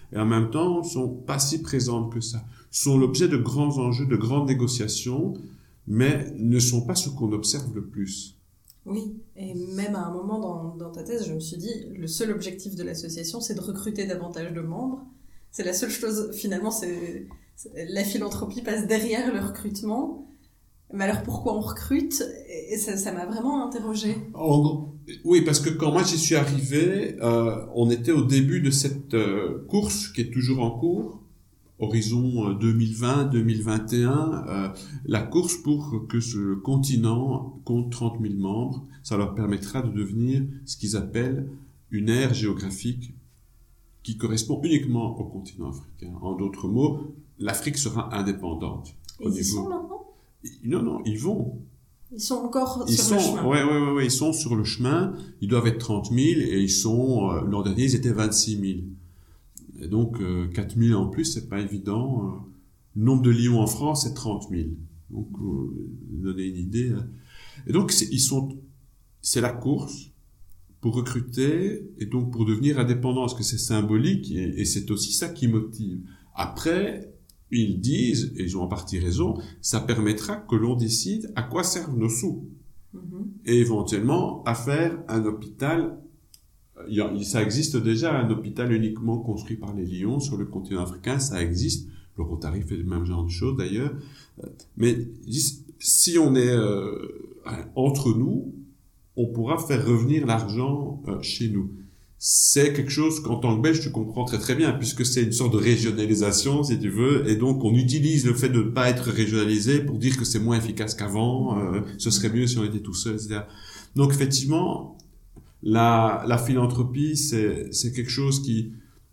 et en même temps sont pas si présentes que ça. Sont l'objet de grands enjeux, de grandes négociations, mais ne sont pas ce qu'on observe le plus. Oui, et même à un moment dans ta thèse, je me suis dit, le seul objectif de l'association, c'est de recruter davantage de membres. C'est la seule chose, finalement, la philanthropie passe derrière le recrutement. Mais alors pourquoi on recrute? Et ça m'a vraiment interrogée. Oui, parce que quand moi j'y suis arrivé, on était au début de cette course qui est toujours en cours, horizon 2020-2021, la course pour que ce continent compte 30 000 membres. Ça leur permettra de devenir ce qu'ils appellent une aire géographique qui correspond uniquement au continent africain. En d'autres mots, l'Afrique sera indépendante. Et ils y sont maintenant? Non, ils vont. Ils sont encore sur le chemin. Ouais, ils sont sur le chemin. Ils doivent être 30 000 et ils sont, l'an dernier, ils étaient 26 000. Et donc, 4 000 en plus, c'est pas évident. Le nombre de lions en France, c'est 30 000. Donc, donner une idée. Et donc, c'est la course pour recruter et donc pour devenir indépendant, parce que c'est symbolique et c'est aussi ça qui motive. Après, ils disent, et ils ont en partie raison, ça permettra que l'on décide à quoi servent nos sous. Et éventuellement à faire un hôpital. Ça existe déjà, un hôpital uniquement construit par les Lions sur le continent africain, ça existe. Le Rotary fait le même genre de choses d'ailleurs. Mais si on est entre nous, on pourra faire revenir l'argent chez nous. C'est quelque chose qu'en tant que Belge, tu comprends très très bien, puisque c'est une sorte de régionalisation, si tu veux, et donc on utilise le fait de ne pas être régionalisé pour dire que c'est moins efficace qu'avant, ce serait mieux si on était tout seul, etc. Donc effectivement, la philanthropie, c'est quelque chose qui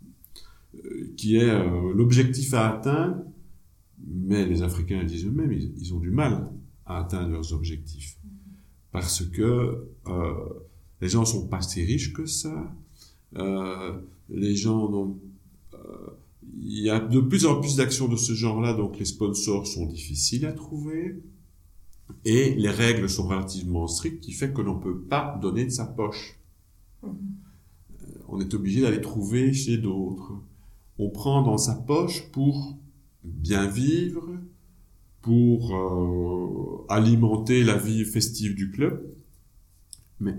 est l'objectif à atteindre, mais les Africains le disent eux-mêmes, ils ont du mal à atteindre leurs objectifs, parce que les gens sont pas si riches que ça. Les gens n'ont... il y a de plus en plus d'actions de ce genre-là, donc les sponsors sont difficiles à trouver et les règles sont relativement strictes, qui fait que l'on peut pas donner de sa poche. On est obligé d'aller trouver chez d'autres. On prend dans sa poche pour bien vivre, pour alimenter la vie festive du club, mais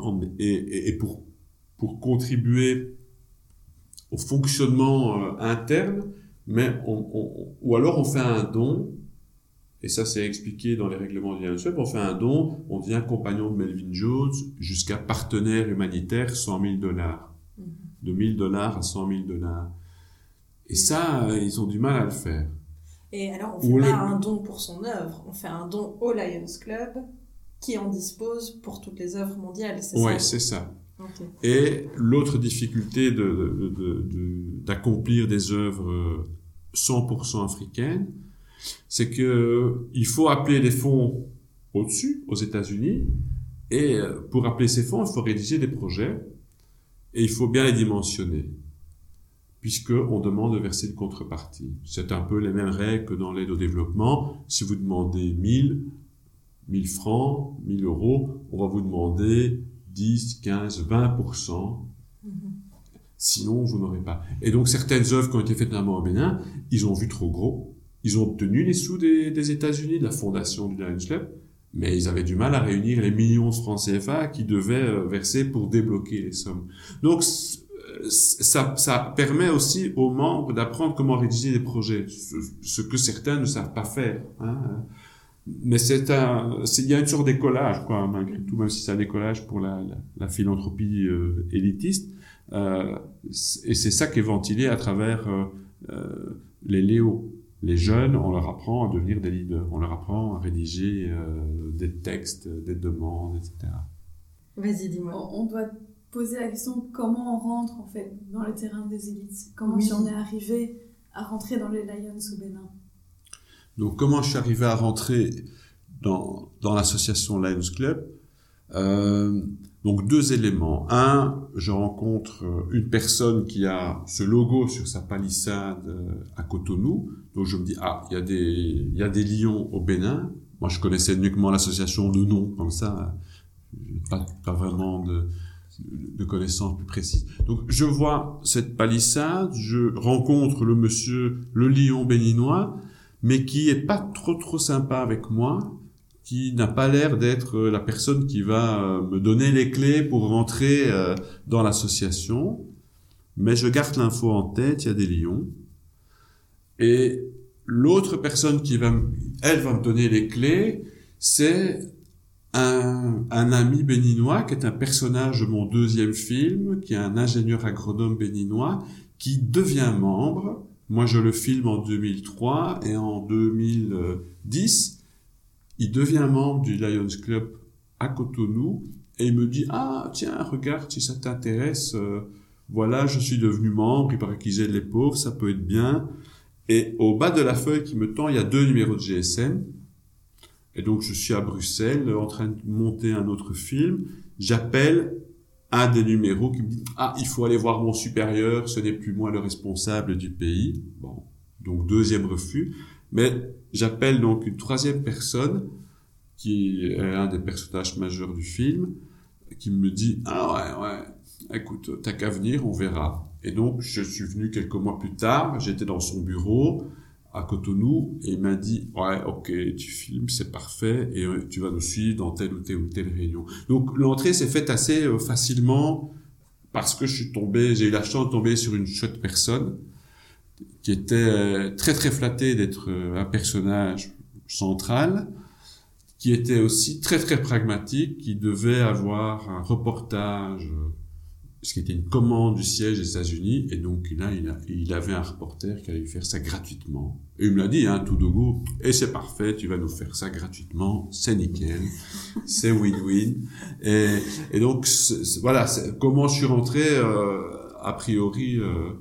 pour contribuer au fonctionnement interne, mais ou alors on fait un don, et ça c'est expliqué dans les règlements du UNICEF, on fait un don, on devient compagnon de Melvin Jones, jusqu'à partenaire humanitaire, $100 000. De $1 000 à $100 000. Et ça, ils ont du mal à le faire. Et alors, on ne fait pas un don pour son œuvre, on fait un don au Lions Club, qui en dispose pour toutes les œuvres mondiales, c'est ça? Oui, c'est ça. Okay. Et l'autre difficulté d'accomplir des œuvres 100% africaines, c'est que il faut appeler des fonds au-dessus, aux États-Unis, et pour appeler ces fonds, il faut rédiger des projets, et il faut bien les dimensionner, puisqu'on demande de verser une contrepartie. C'est un peu les mêmes règles que dans l'aide au développement. Si vous demandez 1000 francs, 1000 euros, on va vous demander 10, 15, 20%. Sinon, vous n'aurez pas. Et donc, certaines œuvres qui ont été faites notamment au Bénin, ils ont vu trop gros. Ils ont obtenu les sous des États-Unis, de la fondation du Lions Club, mais ils avaient du mal à réunir les millions de francs CFA qu'ils devaient verser pour débloquer les sommes. Donc, ça permet aussi aux membres d'apprendre comment rédiger des projets, ce que certains ne savent pas faire, hein. Mais il y a une sorte d'écolage, quoi, malgré tout, même si c'est un écolage pour la philanthropie élitiste, et c'est ça qui est ventilé à travers les Léo. Les jeunes, on leur apprend à devenir des leaders, on leur apprend à rédiger des textes, des demandes, etc. Vas-y, dis-moi. On doit poser la question comment on rentre en fait dans les terrains des élites. Comment si on est arrivé à rentrer dans les Lions au Bénin. Donc, comment je suis arrivé à rentrer dans l'association Lions Club? Donc, 2 éléments. Un, je rencontre une personne qui a ce logo sur sa palissade à Cotonou. Donc, je me dis, il y a des lions au Bénin. Moi, je connaissais uniquement l'association de nom, comme ça. Pas vraiment de connaissances plus précises. Donc, je vois cette palissade, je rencontre le monsieur, le lion béninois, mais qui est pas trop sympa avec moi, qui n'a pas l'air d'être la personne qui va me donner les clés pour rentrer dans l'association. Mais je garde l'info en tête, il y a des lions. Et l'autre personne elle va me donner les clés, c'est un ami béninois qui est un personnage de mon deuxième film, qui est un ingénieur agronome béninois, qui devient membre. Moi, je le filme en 2003 et en 2010, il devient membre du Lions Club à Cotonou et il me dit « Ah, tiens, regarde, si ça t'intéresse, voilà, je suis devenu membre, il paraît qu'ils aident les pauvres, ça peut être bien. » Et au bas de la feuille qui me tend, il y a 2 numéros de GSM. Et donc, je suis à Bruxelles, en train de monter un autre film. J'appelle un des numéros qui me dit « Ah, il faut aller voir mon supérieur, ce n'est plus moi le responsable du pays. » Bon, donc 2e refus. Mais j'appelle donc une 3e personne, qui est un des personnages majeurs du film, qui me dit « Ah ouais, écoute, t'as qu'à venir, on verra. » Et donc, je suis venu quelques mois plus tard, j'étais dans son bureau à Cotonou, et il m'a dit « Ouais, ok, tu filmes, c'est parfait, et tu vas nous suivre dans telle ou telle réunion. » Donc, l'entrée s'est faite assez facilement, parce que j'ai eu la chance de tomber sur une chouette personne, qui était très très flatté d'être un personnage central, qui était aussi très très pragmatique, qui devait avoir un reportage, ce qui était une commande du siège des États-Unis, et donc là, il avait un reporter qui allait lui faire ça gratuitement. Et il me l'a dit, tout de go, et c'est parfait, tu vas nous faire ça gratuitement, c'est nickel, c'est win-win. Et donc, voilà, comment je suis rentré, a priori,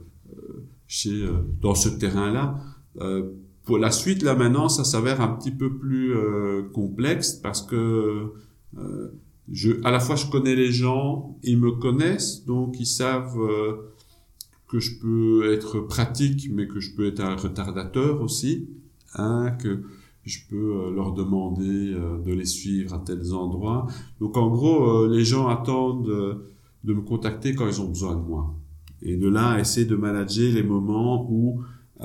dans ce terrain-là. Pour la suite, là maintenant, ça s'avère un petit peu plus complexe, parce que à la fois je connais les gens, ils me connaissent, donc ils savent que je peux être pratique, mais que je peux être un retardateur aussi, que je peux leur demander de les suivre à tels endroits. Donc en gros, les gens attendent de me contacter quand ils ont besoin de moi. Et de là, essayer de manager les moments où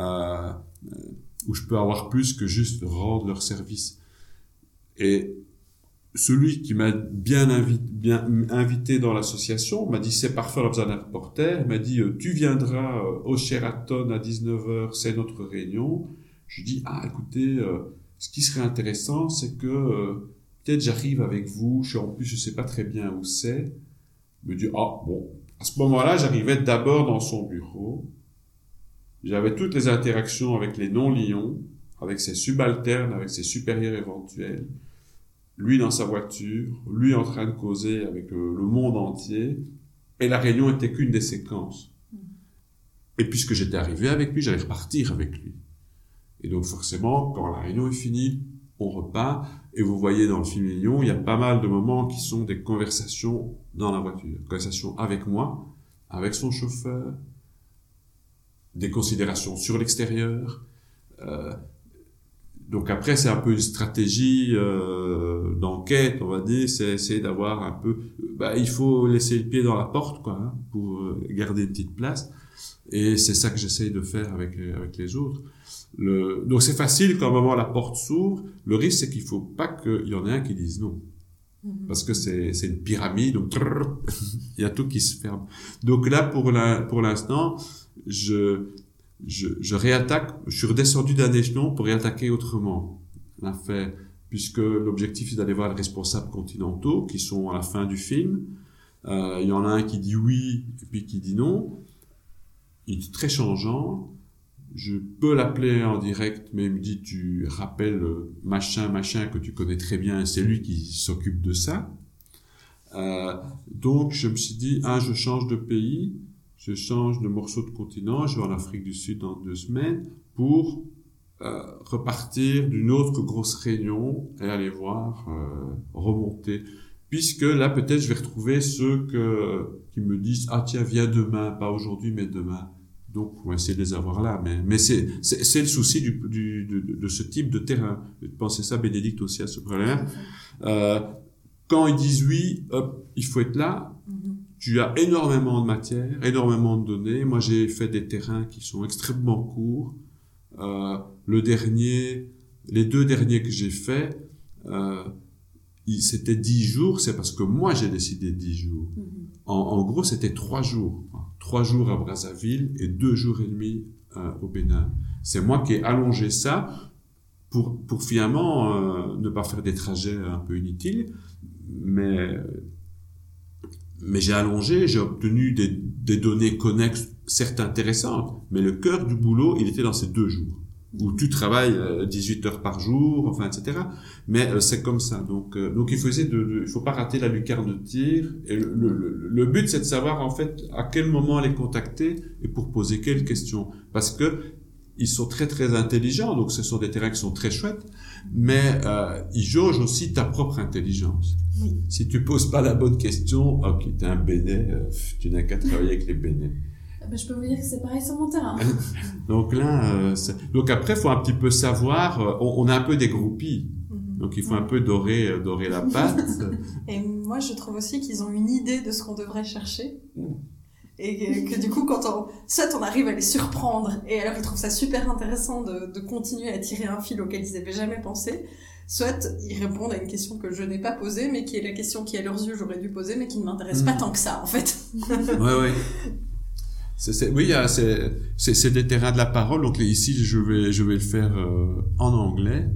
je peux avoir plus que juste rendre leur service. Et celui qui m'a bien invité dans l'association m'a dit « C'est parfait, on a besoin d'un reporter ». Il m'a dit « Tu viendras au Sheraton à 19h, c'est notre réunion ». Je lui dis « Ah, écoutez, ce qui serait intéressant, c'est que peut-être j'arrive avec vous, en plus je sais pas très bien où c'est ». Il me dit « Ah, bon ». À ce moment-là, j'arrivais d'abord dans son bureau. J'avais toutes les interactions avec les non-lions, avec ses subalternes, avec ses supérieurs éventuels. Lui dans sa voiture, lui en train de causer avec le monde entier. Et la réunion était qu'une des séquences. Et puisque j'étais arrivé avec lui, j'allais repartir avec lui. Et donc forcément, quand la réunion est finie, on repart. Et vous voyez dans le film Lion, il y a pas mal de moments qui sont des conversations dans la voiture. Conversations avec moi, avec son chauffeur, des considérations sur l'extérieur. Donc après, c'est un peu une stratégie d'enquête, on va dire. C'est essayer d'avoir un peu... il faut laisser le pied dans la porte, quoi, pour garder une petite place. Et c'est ça que j'essaye de faire avec les autres. Donc c'est facile quand à un moment la porte s'ouvre. Le risque, c'est qu'il faut pas qu'il y en ait un qui dise non. Parce que c'est une pyramide, donc il y a tout qui se ferme. Donc là, pour l'instant, je réattaque, je suis redescendu d'un échelon pour réattaquer autrement. Puisque l'objectif, c'est d'aller voir les responsables continentaux qui sont à la fin du film. Il y en a un qui dit oui, et puis qui dit non. Il est très changeant. Je peux l'appeler en direct, mais il me dit, tu rappelles machin que tu connais très bien, c'est lui qui s'occupe de ça. Donc, je me suis dit, je change de pays, je change de morceau de continent, je vais en Afrique du Sud dans 2 semaines pour repartir d'une autre grosse réunion et aller voir remonter. Puisque là, peut-être, je vais retrouver ceux qui me disent, tiens, viens demain, pas aujourd'hui, mais demain. Donc, on va essayer de les avoir là, mais c'est le souci de ce type de terrain. Pensez ça, Bénédicte, aussi, à ce problème. Quand ils disent oui, hop, il faut être là. tu as énormément de matière, énormément de données. Moi, j'ai fait des terrains qui sont extrêmement courts. Les 2 derniers que j'ai faits, c'était 10 jours, c'est parce que moi j'ai décidé 10 jours. En gros, c'était 3 jours. 3 jours à Brazzaville et 2 jours et demi au Bénin. C'est moi qui ai allongé ça pour finalement ne pas faire des trajets un peu inutiles, mais j'ai allongé, j'ai obtenu des données connexes, certes intéressantes, mais le cœur du boulot, il était dans ces 2 jours, où tu travailles 18 heures par jour, enfin, etc. Mais c'est comme ça. Donc il faut pas rater la lucarne de tir. Et le but, c'est de savoir, en fait, à quel moment les contacter et pour poser quelles questions. Parce que ils sont très, très intelligents, donc ce sont des terrains qui sont très chouettes, mais ils jaugent aussi ta propre intelligence. Oui. Si tu poses pas la bonne question, ok, t'es un Bénin, tu n'as qu'à travailler avec les Bénins. Je peux vous dire que c'est pareil sur mon terrain. Donc là, donc après, faut un petit peu savoir, on a un peu des groupies. Donc il faut un peu dorer la pâte. Et moi, je trouve aussi qu'ils ont une idée de ce qu'on devrait chercher. Et que du coup, soit on arrive à les surprendre, et alors ils trouvent ça super intéressant de continuer à tirer un fil auquel ils n'avaient jamais pensé, soit ils répondent à une question que je n'ai pas posée, mais qui est la question qui à leurs yeux j'aurais dû poser, mais qui ne m'intéresse pas tant que ça, en fait. Ouais. Oui, c'est des terrains de la parole. Donc ici, je vais le faire en anglais,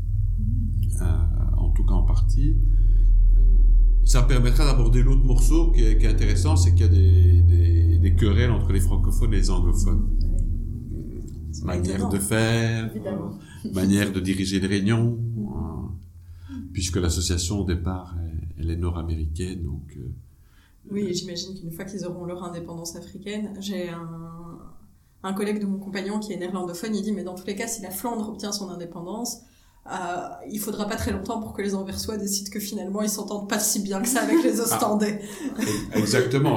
en tout cas en partie. Ça permettra d'aborder l'autre morceau qui est intéressant, c'est qu'il y a des querelles entre les francophones et les anglophones. Manière de faire, manière de diriger les réunions, puisque l'association au départ, elle est nord-américaine, donc. Oui, et j'imagine qu'une fois qu'ils auront leur indépendance africaine, j'ai un collègue de mon compagnon qui est néerlandophone, il dit mais dans tous les cas, si la Flandre obtient son indépendance, il faudra pas très longtemps pour que les Anversois décident que finalement ils s'entendent pas si bien que ça avec les Ostendais. Exactement,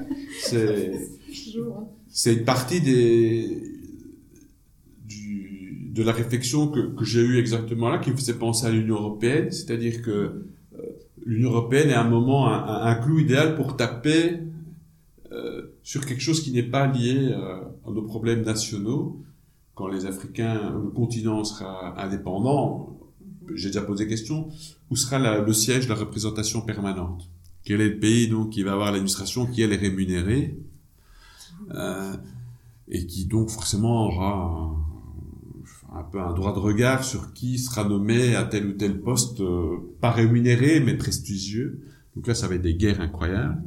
c'est une partie de la réflexion que j'ai eue exactement là, qui me faisait penser à l'Union européenne, c'est-à-dire que l'Union européenne est à un moment un clou idéal pour taper sur quelque chose qui n'est pas lié à nos problèmes nationaux. Quand le continent sera indépendant, j'ai déjà posé question, où sera le siège de la représentation permanente? Quel est le pays donc qui va avoir l'administration qui elle est rémunérée et qui donc forcément aura un peu un droit de regard sur qui sera nommé à tel ou tel poste, pas rémunéré mais prestigieux. Donc là, ça va être des guerres incroyables.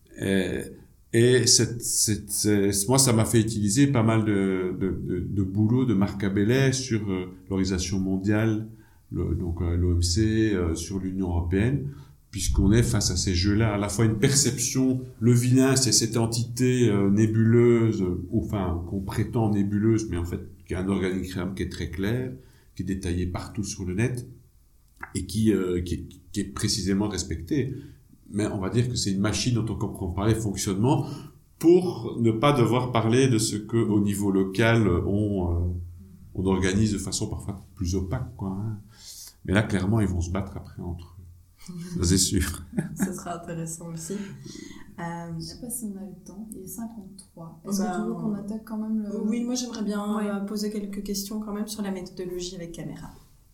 Et moi, ça m'a fait utiliser pas mal de boulot de Marc Cabellet sur l'Organisation mondiale, donc l'OMC, sur l'Union européenne, puisqu'on est face à ces jeux-là, à la fois une perception, le vilain, c'est cette entité nébuleuse, enfin qu'on prétend nébuleuse, mais en fait qui est un organigramme qui est très clair, qui est détaillé partout sur le net et qui est précisément respecté. Mais on va dire que c'est une machine dont on comprend pas les fonctionnements pour ne pas devoir parler de ce que au niveau local on organise de façon parfois plus opaque, quoi. Hein. Mais là, clairement, ils vont se battre après entre eux. Ça, c'est sûr. Ça sera intéressant aussi. Je sais pas si on a le temps. Il est 53. Est-ce que tu veux qu'on attaque quand même le... Oui, moi j'aimerais bien poser quelques questions quand même sur la méthodologie avec caméra.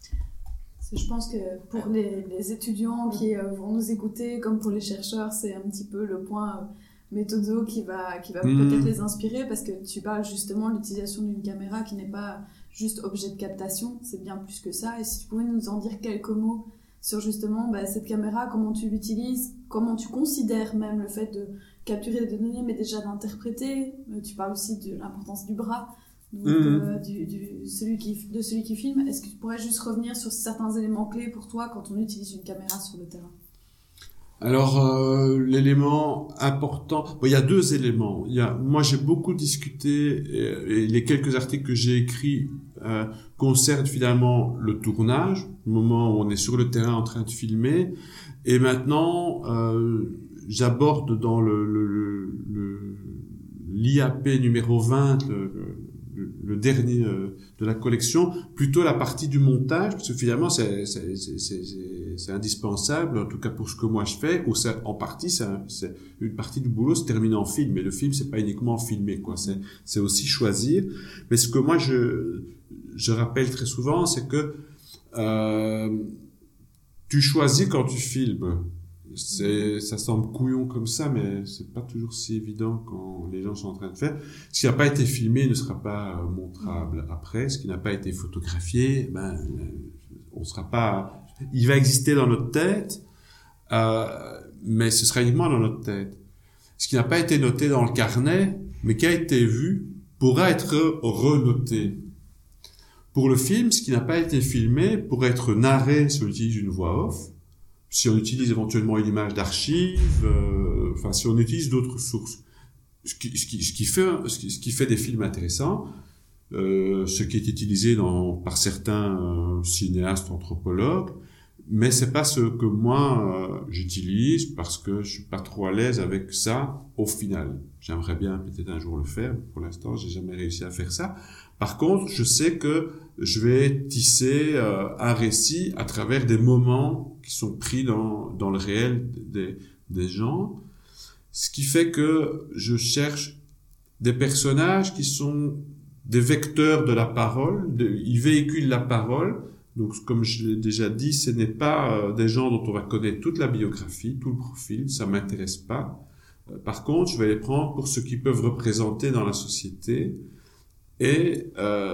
Je pense que pour les étudiants qui vont nous écouter, comme pour les chercheurs, c'est un petit peu le point méthodo qui va peut-être les inspirer, parce que tu parles justement de l'utilisation d'une caméra qui n'est pas juste objet de captation, c'est bien plus que ça. Et si tu pouvais nous en dire quelques mots sur justement cette caméra, comment tu l'utilises, comment tu considères même le fait de capturer des données, mais déjà d'interpréter. Tu parles aussi de l'importance du bras. Donc, de celui qui filme. Est-ce que tu pourrais juste revenir sur certains éléments clés pour toi quand on utilise une caméra sur le terrain? Alors, l'élément important, il y a 2 éléments. Moi, j'ai beaucoup discuté et les quelques articles que j'ai écrits concernent finalement le tournage, le moment où on est sur le terrain en train de filmer. Et maintenant, j'aborde dans l'IAP numéro 20, le dernier de la collection, plutôt la partie du montage, parce que finalement c'est indispensable, en tout cas pour ce que moi je fais, ou en partie c'est une partie du boulot se termine en film, mais le film c'est pas uniquement filmer, quoi, c'est aussi choisir. Mais ce que moi je rappelle très souvent, c'est que tu choisis quand tu filmes. Ça semble couillon comme ça, mais c'est pas toujours si évident quand les gens sont en train de faire. Ce qui n'a pas été filmé ne sera pas montrable après. Ce qui n'a pas été photographié, on sera pas. Il va exister dans notre tête, mais ce sera uniquement dans notre tête. Ce qui n'a pas été noté dans le carnet, mais qui a été vu, pourra être renoté. Pour le film, ce qui n'a pas été filmé pourrait être narré si on utilise une voix off. Si on utilise éventuellement une image d'archive, si on utilise d'autres sources, ce qui fait des films intéressants, ce qui est utilisé par certains cinéastes, anthropologues, mais c'est pas ce que moi j'utilise parce que je suis pas trop à l'aise avec ça au final. J'aimerais bien peut-être un jour le faire, mais pour l'instant j'ai jamais réussi à faire ça. Par contre, je sais que je vais tisser un récit à travers des moments qui sont pris dans le réel des gens, ce qui fait que je cherche des personnages qui sont des vecteurs de la parole, ils véhiculent la parole. Donc, comme je l'ai déjà dit, ce n'est pas des gens dont on va connaître toute la biographie, tout le profil, ça m'intéresse pas. Par contre, je vais les prendre pour ce qu'ils peuvent représenter dans la société. Et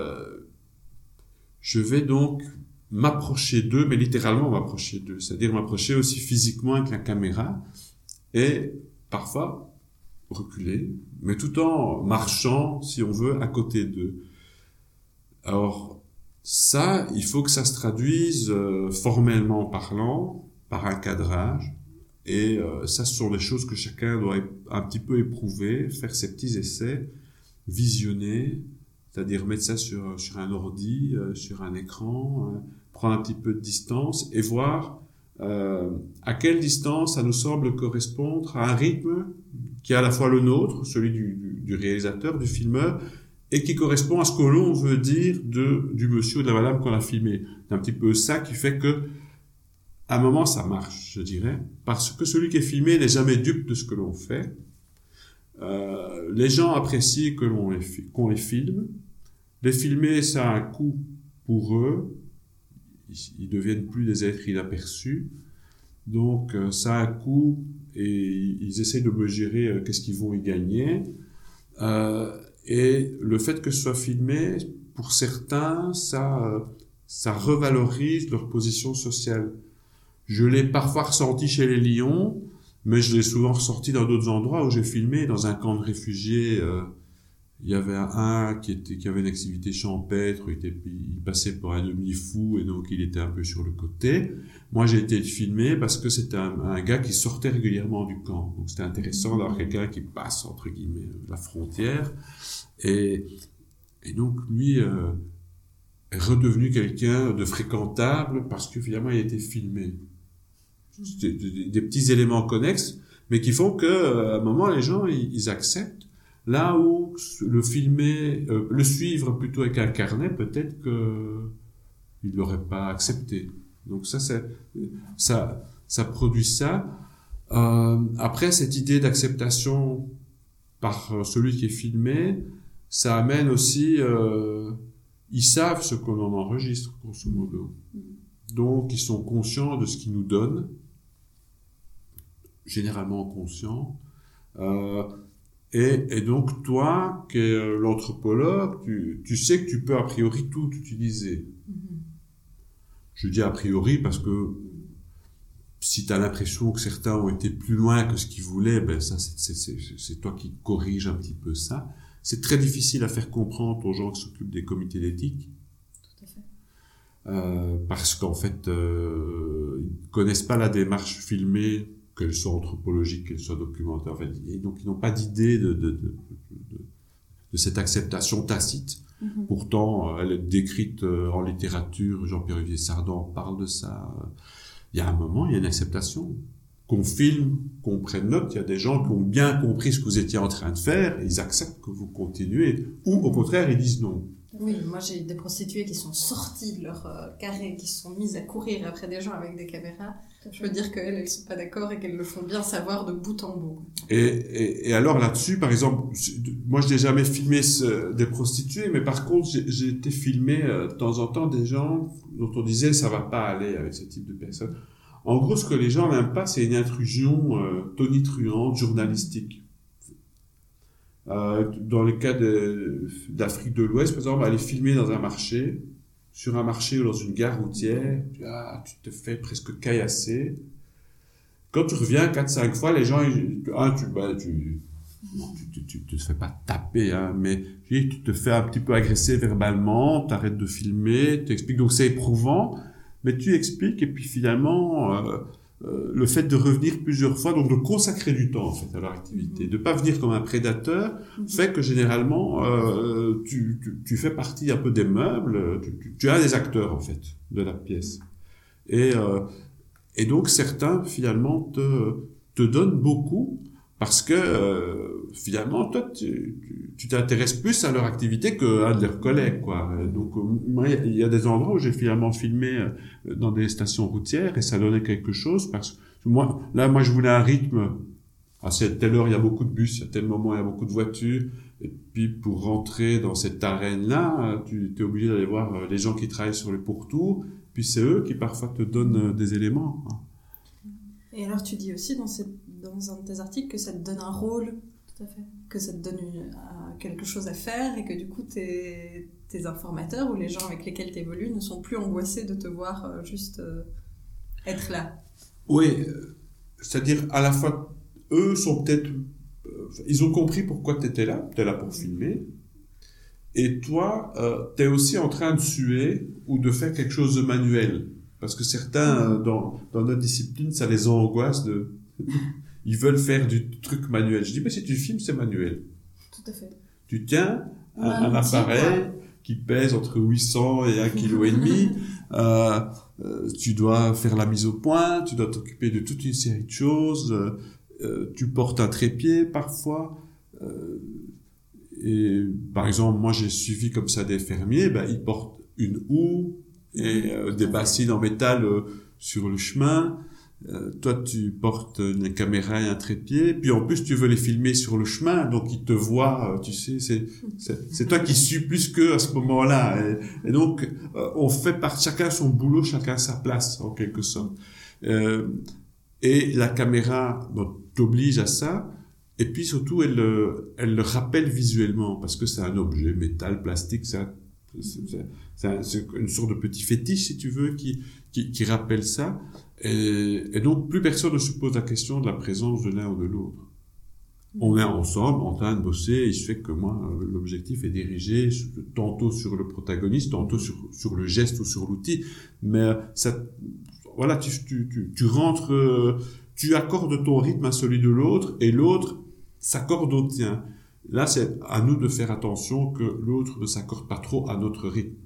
je vais donc m'approcher d'eux, mais littéralement m'approcher d'eux, c'est-à-dire m'approcher aussi physiquement avec la caméra et parfois reculer, mais tout en marchant, si on veut, à côté d'eux. Alors ça, il faut que ça se traduise formellement parlant, par un cadrage, et ça, ce sont des choses que chacun doit un petit peu éprouver, faire ses petits essais, visionner, c'est-à-dire mettre ça sur un ordi, sur un écran, prendre un petit peu de distance et voir à quelle distance ça nous semble correspondre à un rythme qui est à la fois le nôtre, celui du réalisateur, du filmeur, et qui correspond à ce que l'on veut dire du monsieur ou de la madame qu'on a filmé. C'est un petit peu ça qui fait que à un moment ça marche, je dirais, parce que celui qui est filmé n'est jamais dupe de ce que l'on fait. Les gens apprécient qu'on les filme. Les filmer, ça a un coût pour eux. Ils deviennent plus des êtres inaperçus. Donc, ça a un coût et ils essaient de mesurer qu'est-ce qu'ils vont y gagner. Et le fait que ce soit filmé, pour certains, ça revalorise leur position sociale. Je l'ai parfois ressenti chez les Lions, mais je l'ai souvent ressorti dans d'autres endroits où j'ai filmé, dans un camp de réfugiés. Il y avait un qui avait une activité champêtre, il passait pour un demi-fou et donc il était un peu sur le côté. Moi, j'ai été filmé parce que c'était un gars qui sortait régulièrement du camp. Donc c'était intéressant d'avoir quelqu'un qui passe, entre guillemets, la frontière. Et donc lui est redevenu quelqu'un de fréquentable parce que finalement il a été filmé. Des petits éléments connexes, mais qui font que à un moment les gens ils acceptent. Là où le filmer, le suivre plutôt avec un carnet, peut-être que il l'aurait pas accepté. Donc ça produit ça. Après, cette idée d'acceptation par celui qui est filmé, ça amène aussi, ils savent ce qu'on en enregistre, grosso modo. Donc, ils sont conscients de ce qu'ils nous donnent, généralement conscients. Et donc, toi, qui es l'anthropologue, tu sais que tu peux a priori tout utiliser. Je dis a priori parce que si tu as l'impression que certains ont été plus loin que ce qu'ils voulaient, ben ça, c'est toi qui corriges un petit peu ça. C'est très difficile à faire comprendre aux gens qui s'occupent des comités d'éthique. Tout à fait. Parce qu'en fait, ils connaissent pas la démarche filmée, qu'elle soit anthropologique, qu'elle soit documentaire, en fait, et donc ils n'ont pas d'idée de cette acceptation tacite. Pourtant, elle est décrite en littérature. Jean-Pierre Olivier Sardan parle de ça. Il y a un moment, il y a une acceptation. Qu'on filme, qu'on prenne note, il y a des gens qui ont bien compris ce que vous étiez en train de faire, et ils acceptent que vous continuez. Ou au contraire, ils disent non. Oui, moi j'ai des prostituées qui sont sorties de leur carré, qui se sont mises à courir après des gens avec des caméras. Je veux dire qu'elles, elles sont pas d'accord et qu'elles le font bien savoir de bout en bout. Et alors là-dessus, par exemple, moi je n'ai jamais filmé des prostituées, mais par contre j'ai été filmé de temps en temps des gens dont on disait ça va pas aller avec ce type de personnes. En gros, ce que les gens n'aiment pas, c'est une intrusion tonitruante, journalistique. Dans le cas d'Afrique de l'Ouest, par exemple, aller filmer dans un marché, sur un marché ou dans une gare routière, tu te fais presque caillasser. Quand tu reviens 4-5 fois, les gens, tu te fais pas taper, hein, mais tu te fais un petit peu agresser verbalement, t'arrêtes de filmer, tu expliques, donc c'est éprouvant, mais tu expliques, et puis finalement, le fait de revenir plusieurs fois, donc de consacrer du temps en fait à leur activité, de pas venir comme un prédateur, fait que généralement tu fais partie un peu des meubles, tu es un des acteurs en fait de la pièce, et donc certains finalement te donnent beaucoup parce que finalement toi tu t'intéresses plus à leur activité qu'à de leurs collègues, quoi. Donc moi il y a des endroits où j'ai finalement filmé dans des stations routières et ça donnait quelque chose parce que moi je voulais un rythme. À telle heure il y a beaucoup de bus, à tel moment il y a beaucoup de voitures, et puis pour rentrer dans cette arène là tu es obligé d'aller voir les gens qui travaillent sur le pourtour, puis c'est eux qui parfois te donnent des éléments, hein. Et alors tu dis aussi dans un de tes articles que ça te donne un rôle. Tout à fait. Que ça te donne quelque chose à faire et que du coup tes informateurs ou les gens avec lesquels tu évolues ne sont plus angoissés de te voir juste être là. Oui, c'est-à-dire à la fois eux sont peut-être ils ont compris pourquoi tu étais là pour filmer, et toi tu es aussi en train de suer ou de faire quelque chose de manuel parce que certains dans notre discipline ça les angoisse ils veulent faire du truc manuel. Je dis, mais si tu filmes, c'est manuel. Tout à fait. Tu tiens un appareil qui pèse entre 800 et 1,5 kg. Tu dois faire la mise au point, tu dois t'occuper de toute une série de choses. Tu portes un trépied parfois. Et par exemple, moi j'ai suivi comme ça des fermiers, ils portent une houe et des bassines en métal sur le chemin. Toi, tu portes une caméra et un trépied, puis en plus, tu veux les filmer sur le chemin, donc ils te voient, tu sais, c'est toi qui suis plus qu'eux à ce moment-là. Et donc, on fait chacun son boulot, chacun sa place, en quelque sorte. Et la caméra t'oblige à ça, et puis surtout, elle le rappelle visuellement, parce que c'est un objet, métal, plastique, c'est une sorte de petit fétiche, si tu veux, qui rappelle ça. Et donc, plus personne ne se pose la question de la présence de l'un ou de l'autre. On est ensemble, en train de bosser, et il se fait que moi, l'objectif est dirigé tantôt sur le protagoniste, tantôt sur le geste ou sur l'outil. Mais voilà, tu rentres, tu accordes ton rythme à celui de l'autre, et l'autre s'accorde au tien. Là, c'est à nous de faire attention que l'autre ne s'accorde pas trop à notre rythme.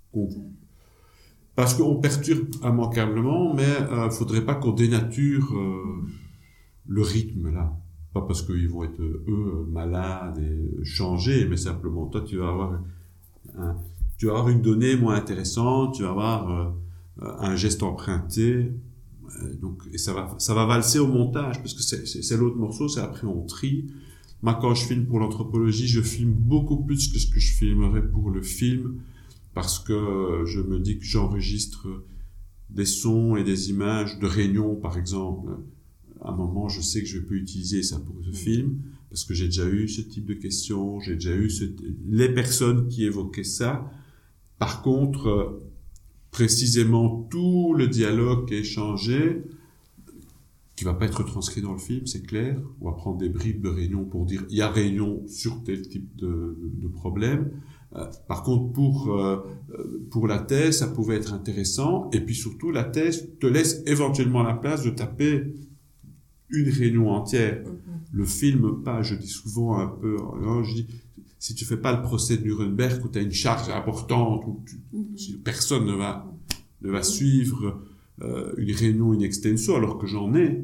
Parce qu'on perturbe immanquablement, mais faudrait pas qu'on dénature le rythme là. Pas parce qu'ils vont être eux malades et changés, mais simplement toi tu vas avoir une donnée moins intéressante, tu vas avoir un geste emprunté, donc et ça va valser au montage parce que c'est l'autre morceau, c'est après on trie. Moi quand je filme pour l'anthropologie, je filme beaucoup plus que ce que je filmerais pour le film. Parce que je me dis que j'enregistre des sons et des images de réunions, par exemple. À un moment, je sais que je vais plus utiliser ça pour ce film, parce que j'ai déjà eu ce type de questions, j'ai déjà eu les personnes qui évoquaient ça. Par contre, précisément tout le dialogue qui est échangé, qui va pas être transcrit dans le film, c'est clair. On va prendre des bribes de réunion pour dire il y a réunion sur tel type de problème. Par contre, pour la thèse, ça pouvait être intéressant. Et puis surtout, la thèse te laisse éventuellement la place de taper une réunion entière. Le film, pas. Je dis souvent un peu, je dis, si tu fais pas le procès de Nuremberg où tu as une charge importante, où personne ne va suivre une réunion in extenso, alors que j'en ai.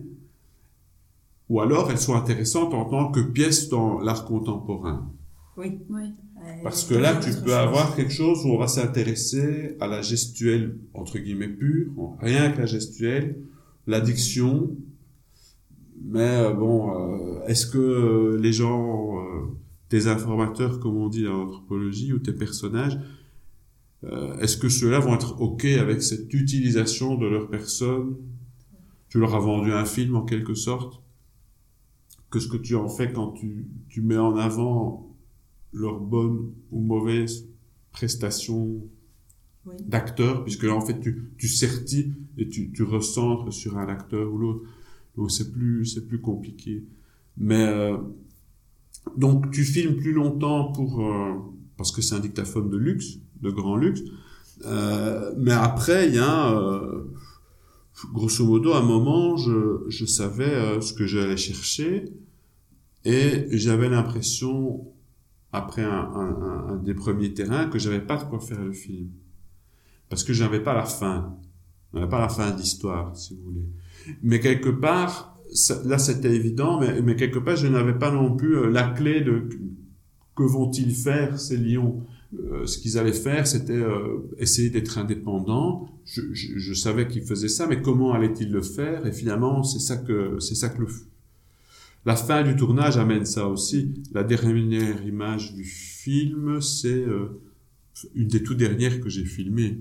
Ou alors, elles sont intéressantes en tant que pièces dans l'art contemporain. Oui. Parce que là, tu peux avoir quelque chose où on va s'intéresser à la gestuelle, entre guillemets, pure, rien que la gestuelle, l'addiction. Mais est-ce que les gens, tes informateurs, comme on dit en anthropologie, ou tes personnages, est-ce que ceux-là vont être OK avec cette utilisation de leur personne? Tu leur as vendu un film, en quelque sorte. Qu'est-ce que tu en fais quand tu mets en avant leur bonne ou mauvaise prestation d'acteur, puisque là, en fait, tu sertis et tu recentres sur un acteur ou l'autre. Donc, c'est plus compliqué. Mais, donc, tu filmes plus longtemps parce que c'est un dictaphone de luxe, de grand luxe. Mais après, il y a, grosso modo, à un moment, je savais ce que j'allais chercher et j'avais l'impression, après un des premiers terrains, que j'avais pas de quoi faire le film. Parce que j'avais pas la fin. J'avais pas la fin de l'histoire, si vous voulez. Mais quelque part, là c'était évident, mais quelque part je n'avais pas non plus la clé de que vont-ils faire ces lions. Ce qu'ils allaient faire, c'était essayer d'être indépendants. Je savais qu'ils faisaient ça, mais comment allaient-ils le faire? Et finalement, c'est ça que la fin du tournage amène ça aussi. La dernière image du film, c'est une des toutes dernières que j'ai filmées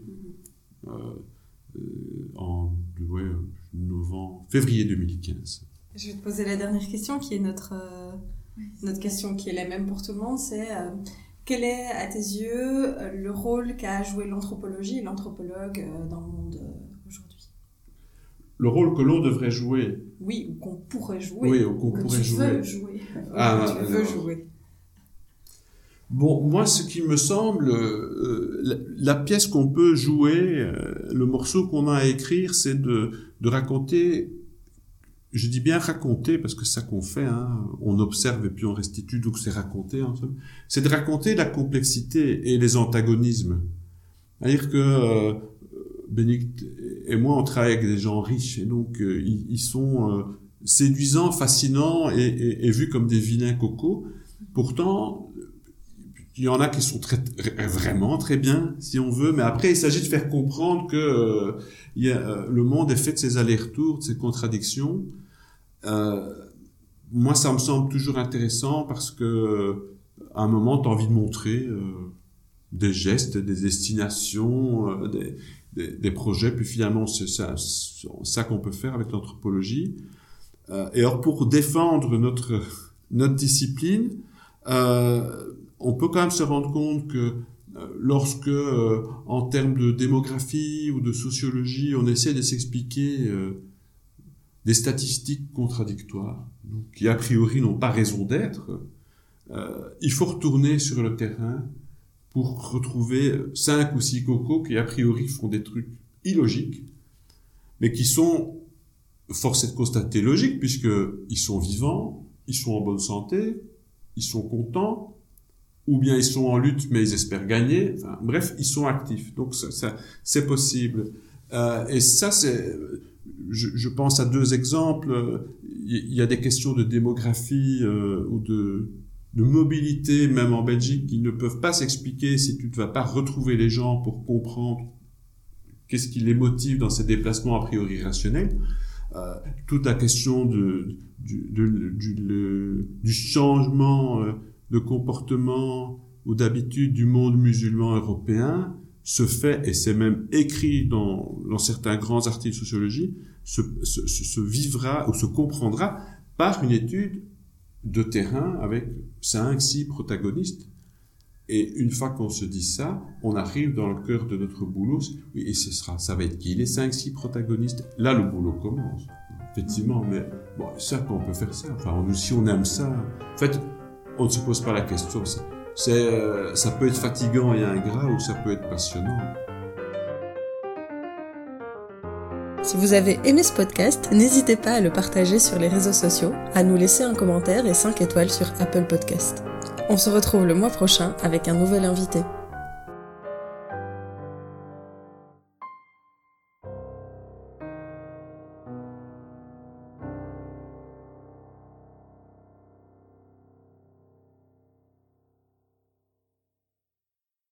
en février 2015. Je vais te poser la dernière question, qui est notre question qui est la même pour tout le monde, c'est quel est, à tes yeux, le rôle qu'a joué l'anthropologie et l'anthropologue dans le monde aujourd'hui? Le rôle que l'on devrait jouer. Oui, ou qu'on pourrait jouer. Oui, ou qu'on pourrait jouer. Tu veux jouer. Bon, moi, ce qui me semble, la pièce qu'on peut jouer, le morceau qu'on a à écrire, c'est de raconter, je dis bien raconter, parce que c'est ça qu'on fait, hein, on observe et puis on restitue, donc c'est raconter, hein, c'est de raconter la complexité et les antagonismes. C'est-à-dire que Bénédicte et moi, on travaille avec des gens riches, et donc ils sont séduisants, fascinants et vus comme des vilains cocos. Pourtant, il y en a qui sont vraiment très bien, si on veut, mais après, il s'agit de faire comprendre que le monde est fait de ces allers-retours, de ces contradictions. Moi, ça me semble toujours intéressant parce que à un moment, tu as envie de montrer des gestes, des destinations, des projets, puis finalement, c'est ça qu'on peut faire avec l'anthropologie. Et alors, pour défendre notre discipline, on peut quand même se rendre compte que lorsque, en termes de démographie ou de sociologie, on essaie de s'expliquer des statistiques contradictoires, donc, qui a priori n'ont pas raison d'être, il faut retourner sur le terrain pour retrouver 5 ou 6 cocos qui a priori font des trucs illogiques, mais qui sont, force est de constater, logiques, puisqu'ils sont vivants, ils sont en bonne santé, ils sont contents, ou bien ils sont en lutte mais ils espèrent gagner, enfin, bref, ils sont actifs, donc ça c'est possible. Et ça, je pense à 2 exemples. Il y a des questions de démographie ou de mobilité, même en Belgique, qui ne peuvent pas s'expliquer si tu ne vas pas retrouver les gens pour comprendre qu'est-ce qui les motive dans ces déplacements a priori rationnels. Toute la question du changement de comportement ou d'habitude du monde musulman européen se fait, et c'est même écrit dans certains grands articles de sociologie, se vivra ou se comprendra par une étude de terrain avec 5, 6 protagonistes. Et une fois qu'on se dit ça, on arrive dans le cœur de notre boulot. Oui, et ça va être qui les 5, 6 protagonistes? Là, le boulot commence. Effectivement, mais bon, ça, on peut faire ça. Enfin, si on aime ça, en fait, on ne se pose pas la question. Ça peut être fatigant et ingrat, ou ça peut être passionnant. Si vous avez aimé ce podcast, n'hésitez pas à le partager sur les réseaux sociaux, à nous laisser un commentaire et 5 étoiles sur Apple Podcast. On se retrouve le mois prochain avec un nouvel invité.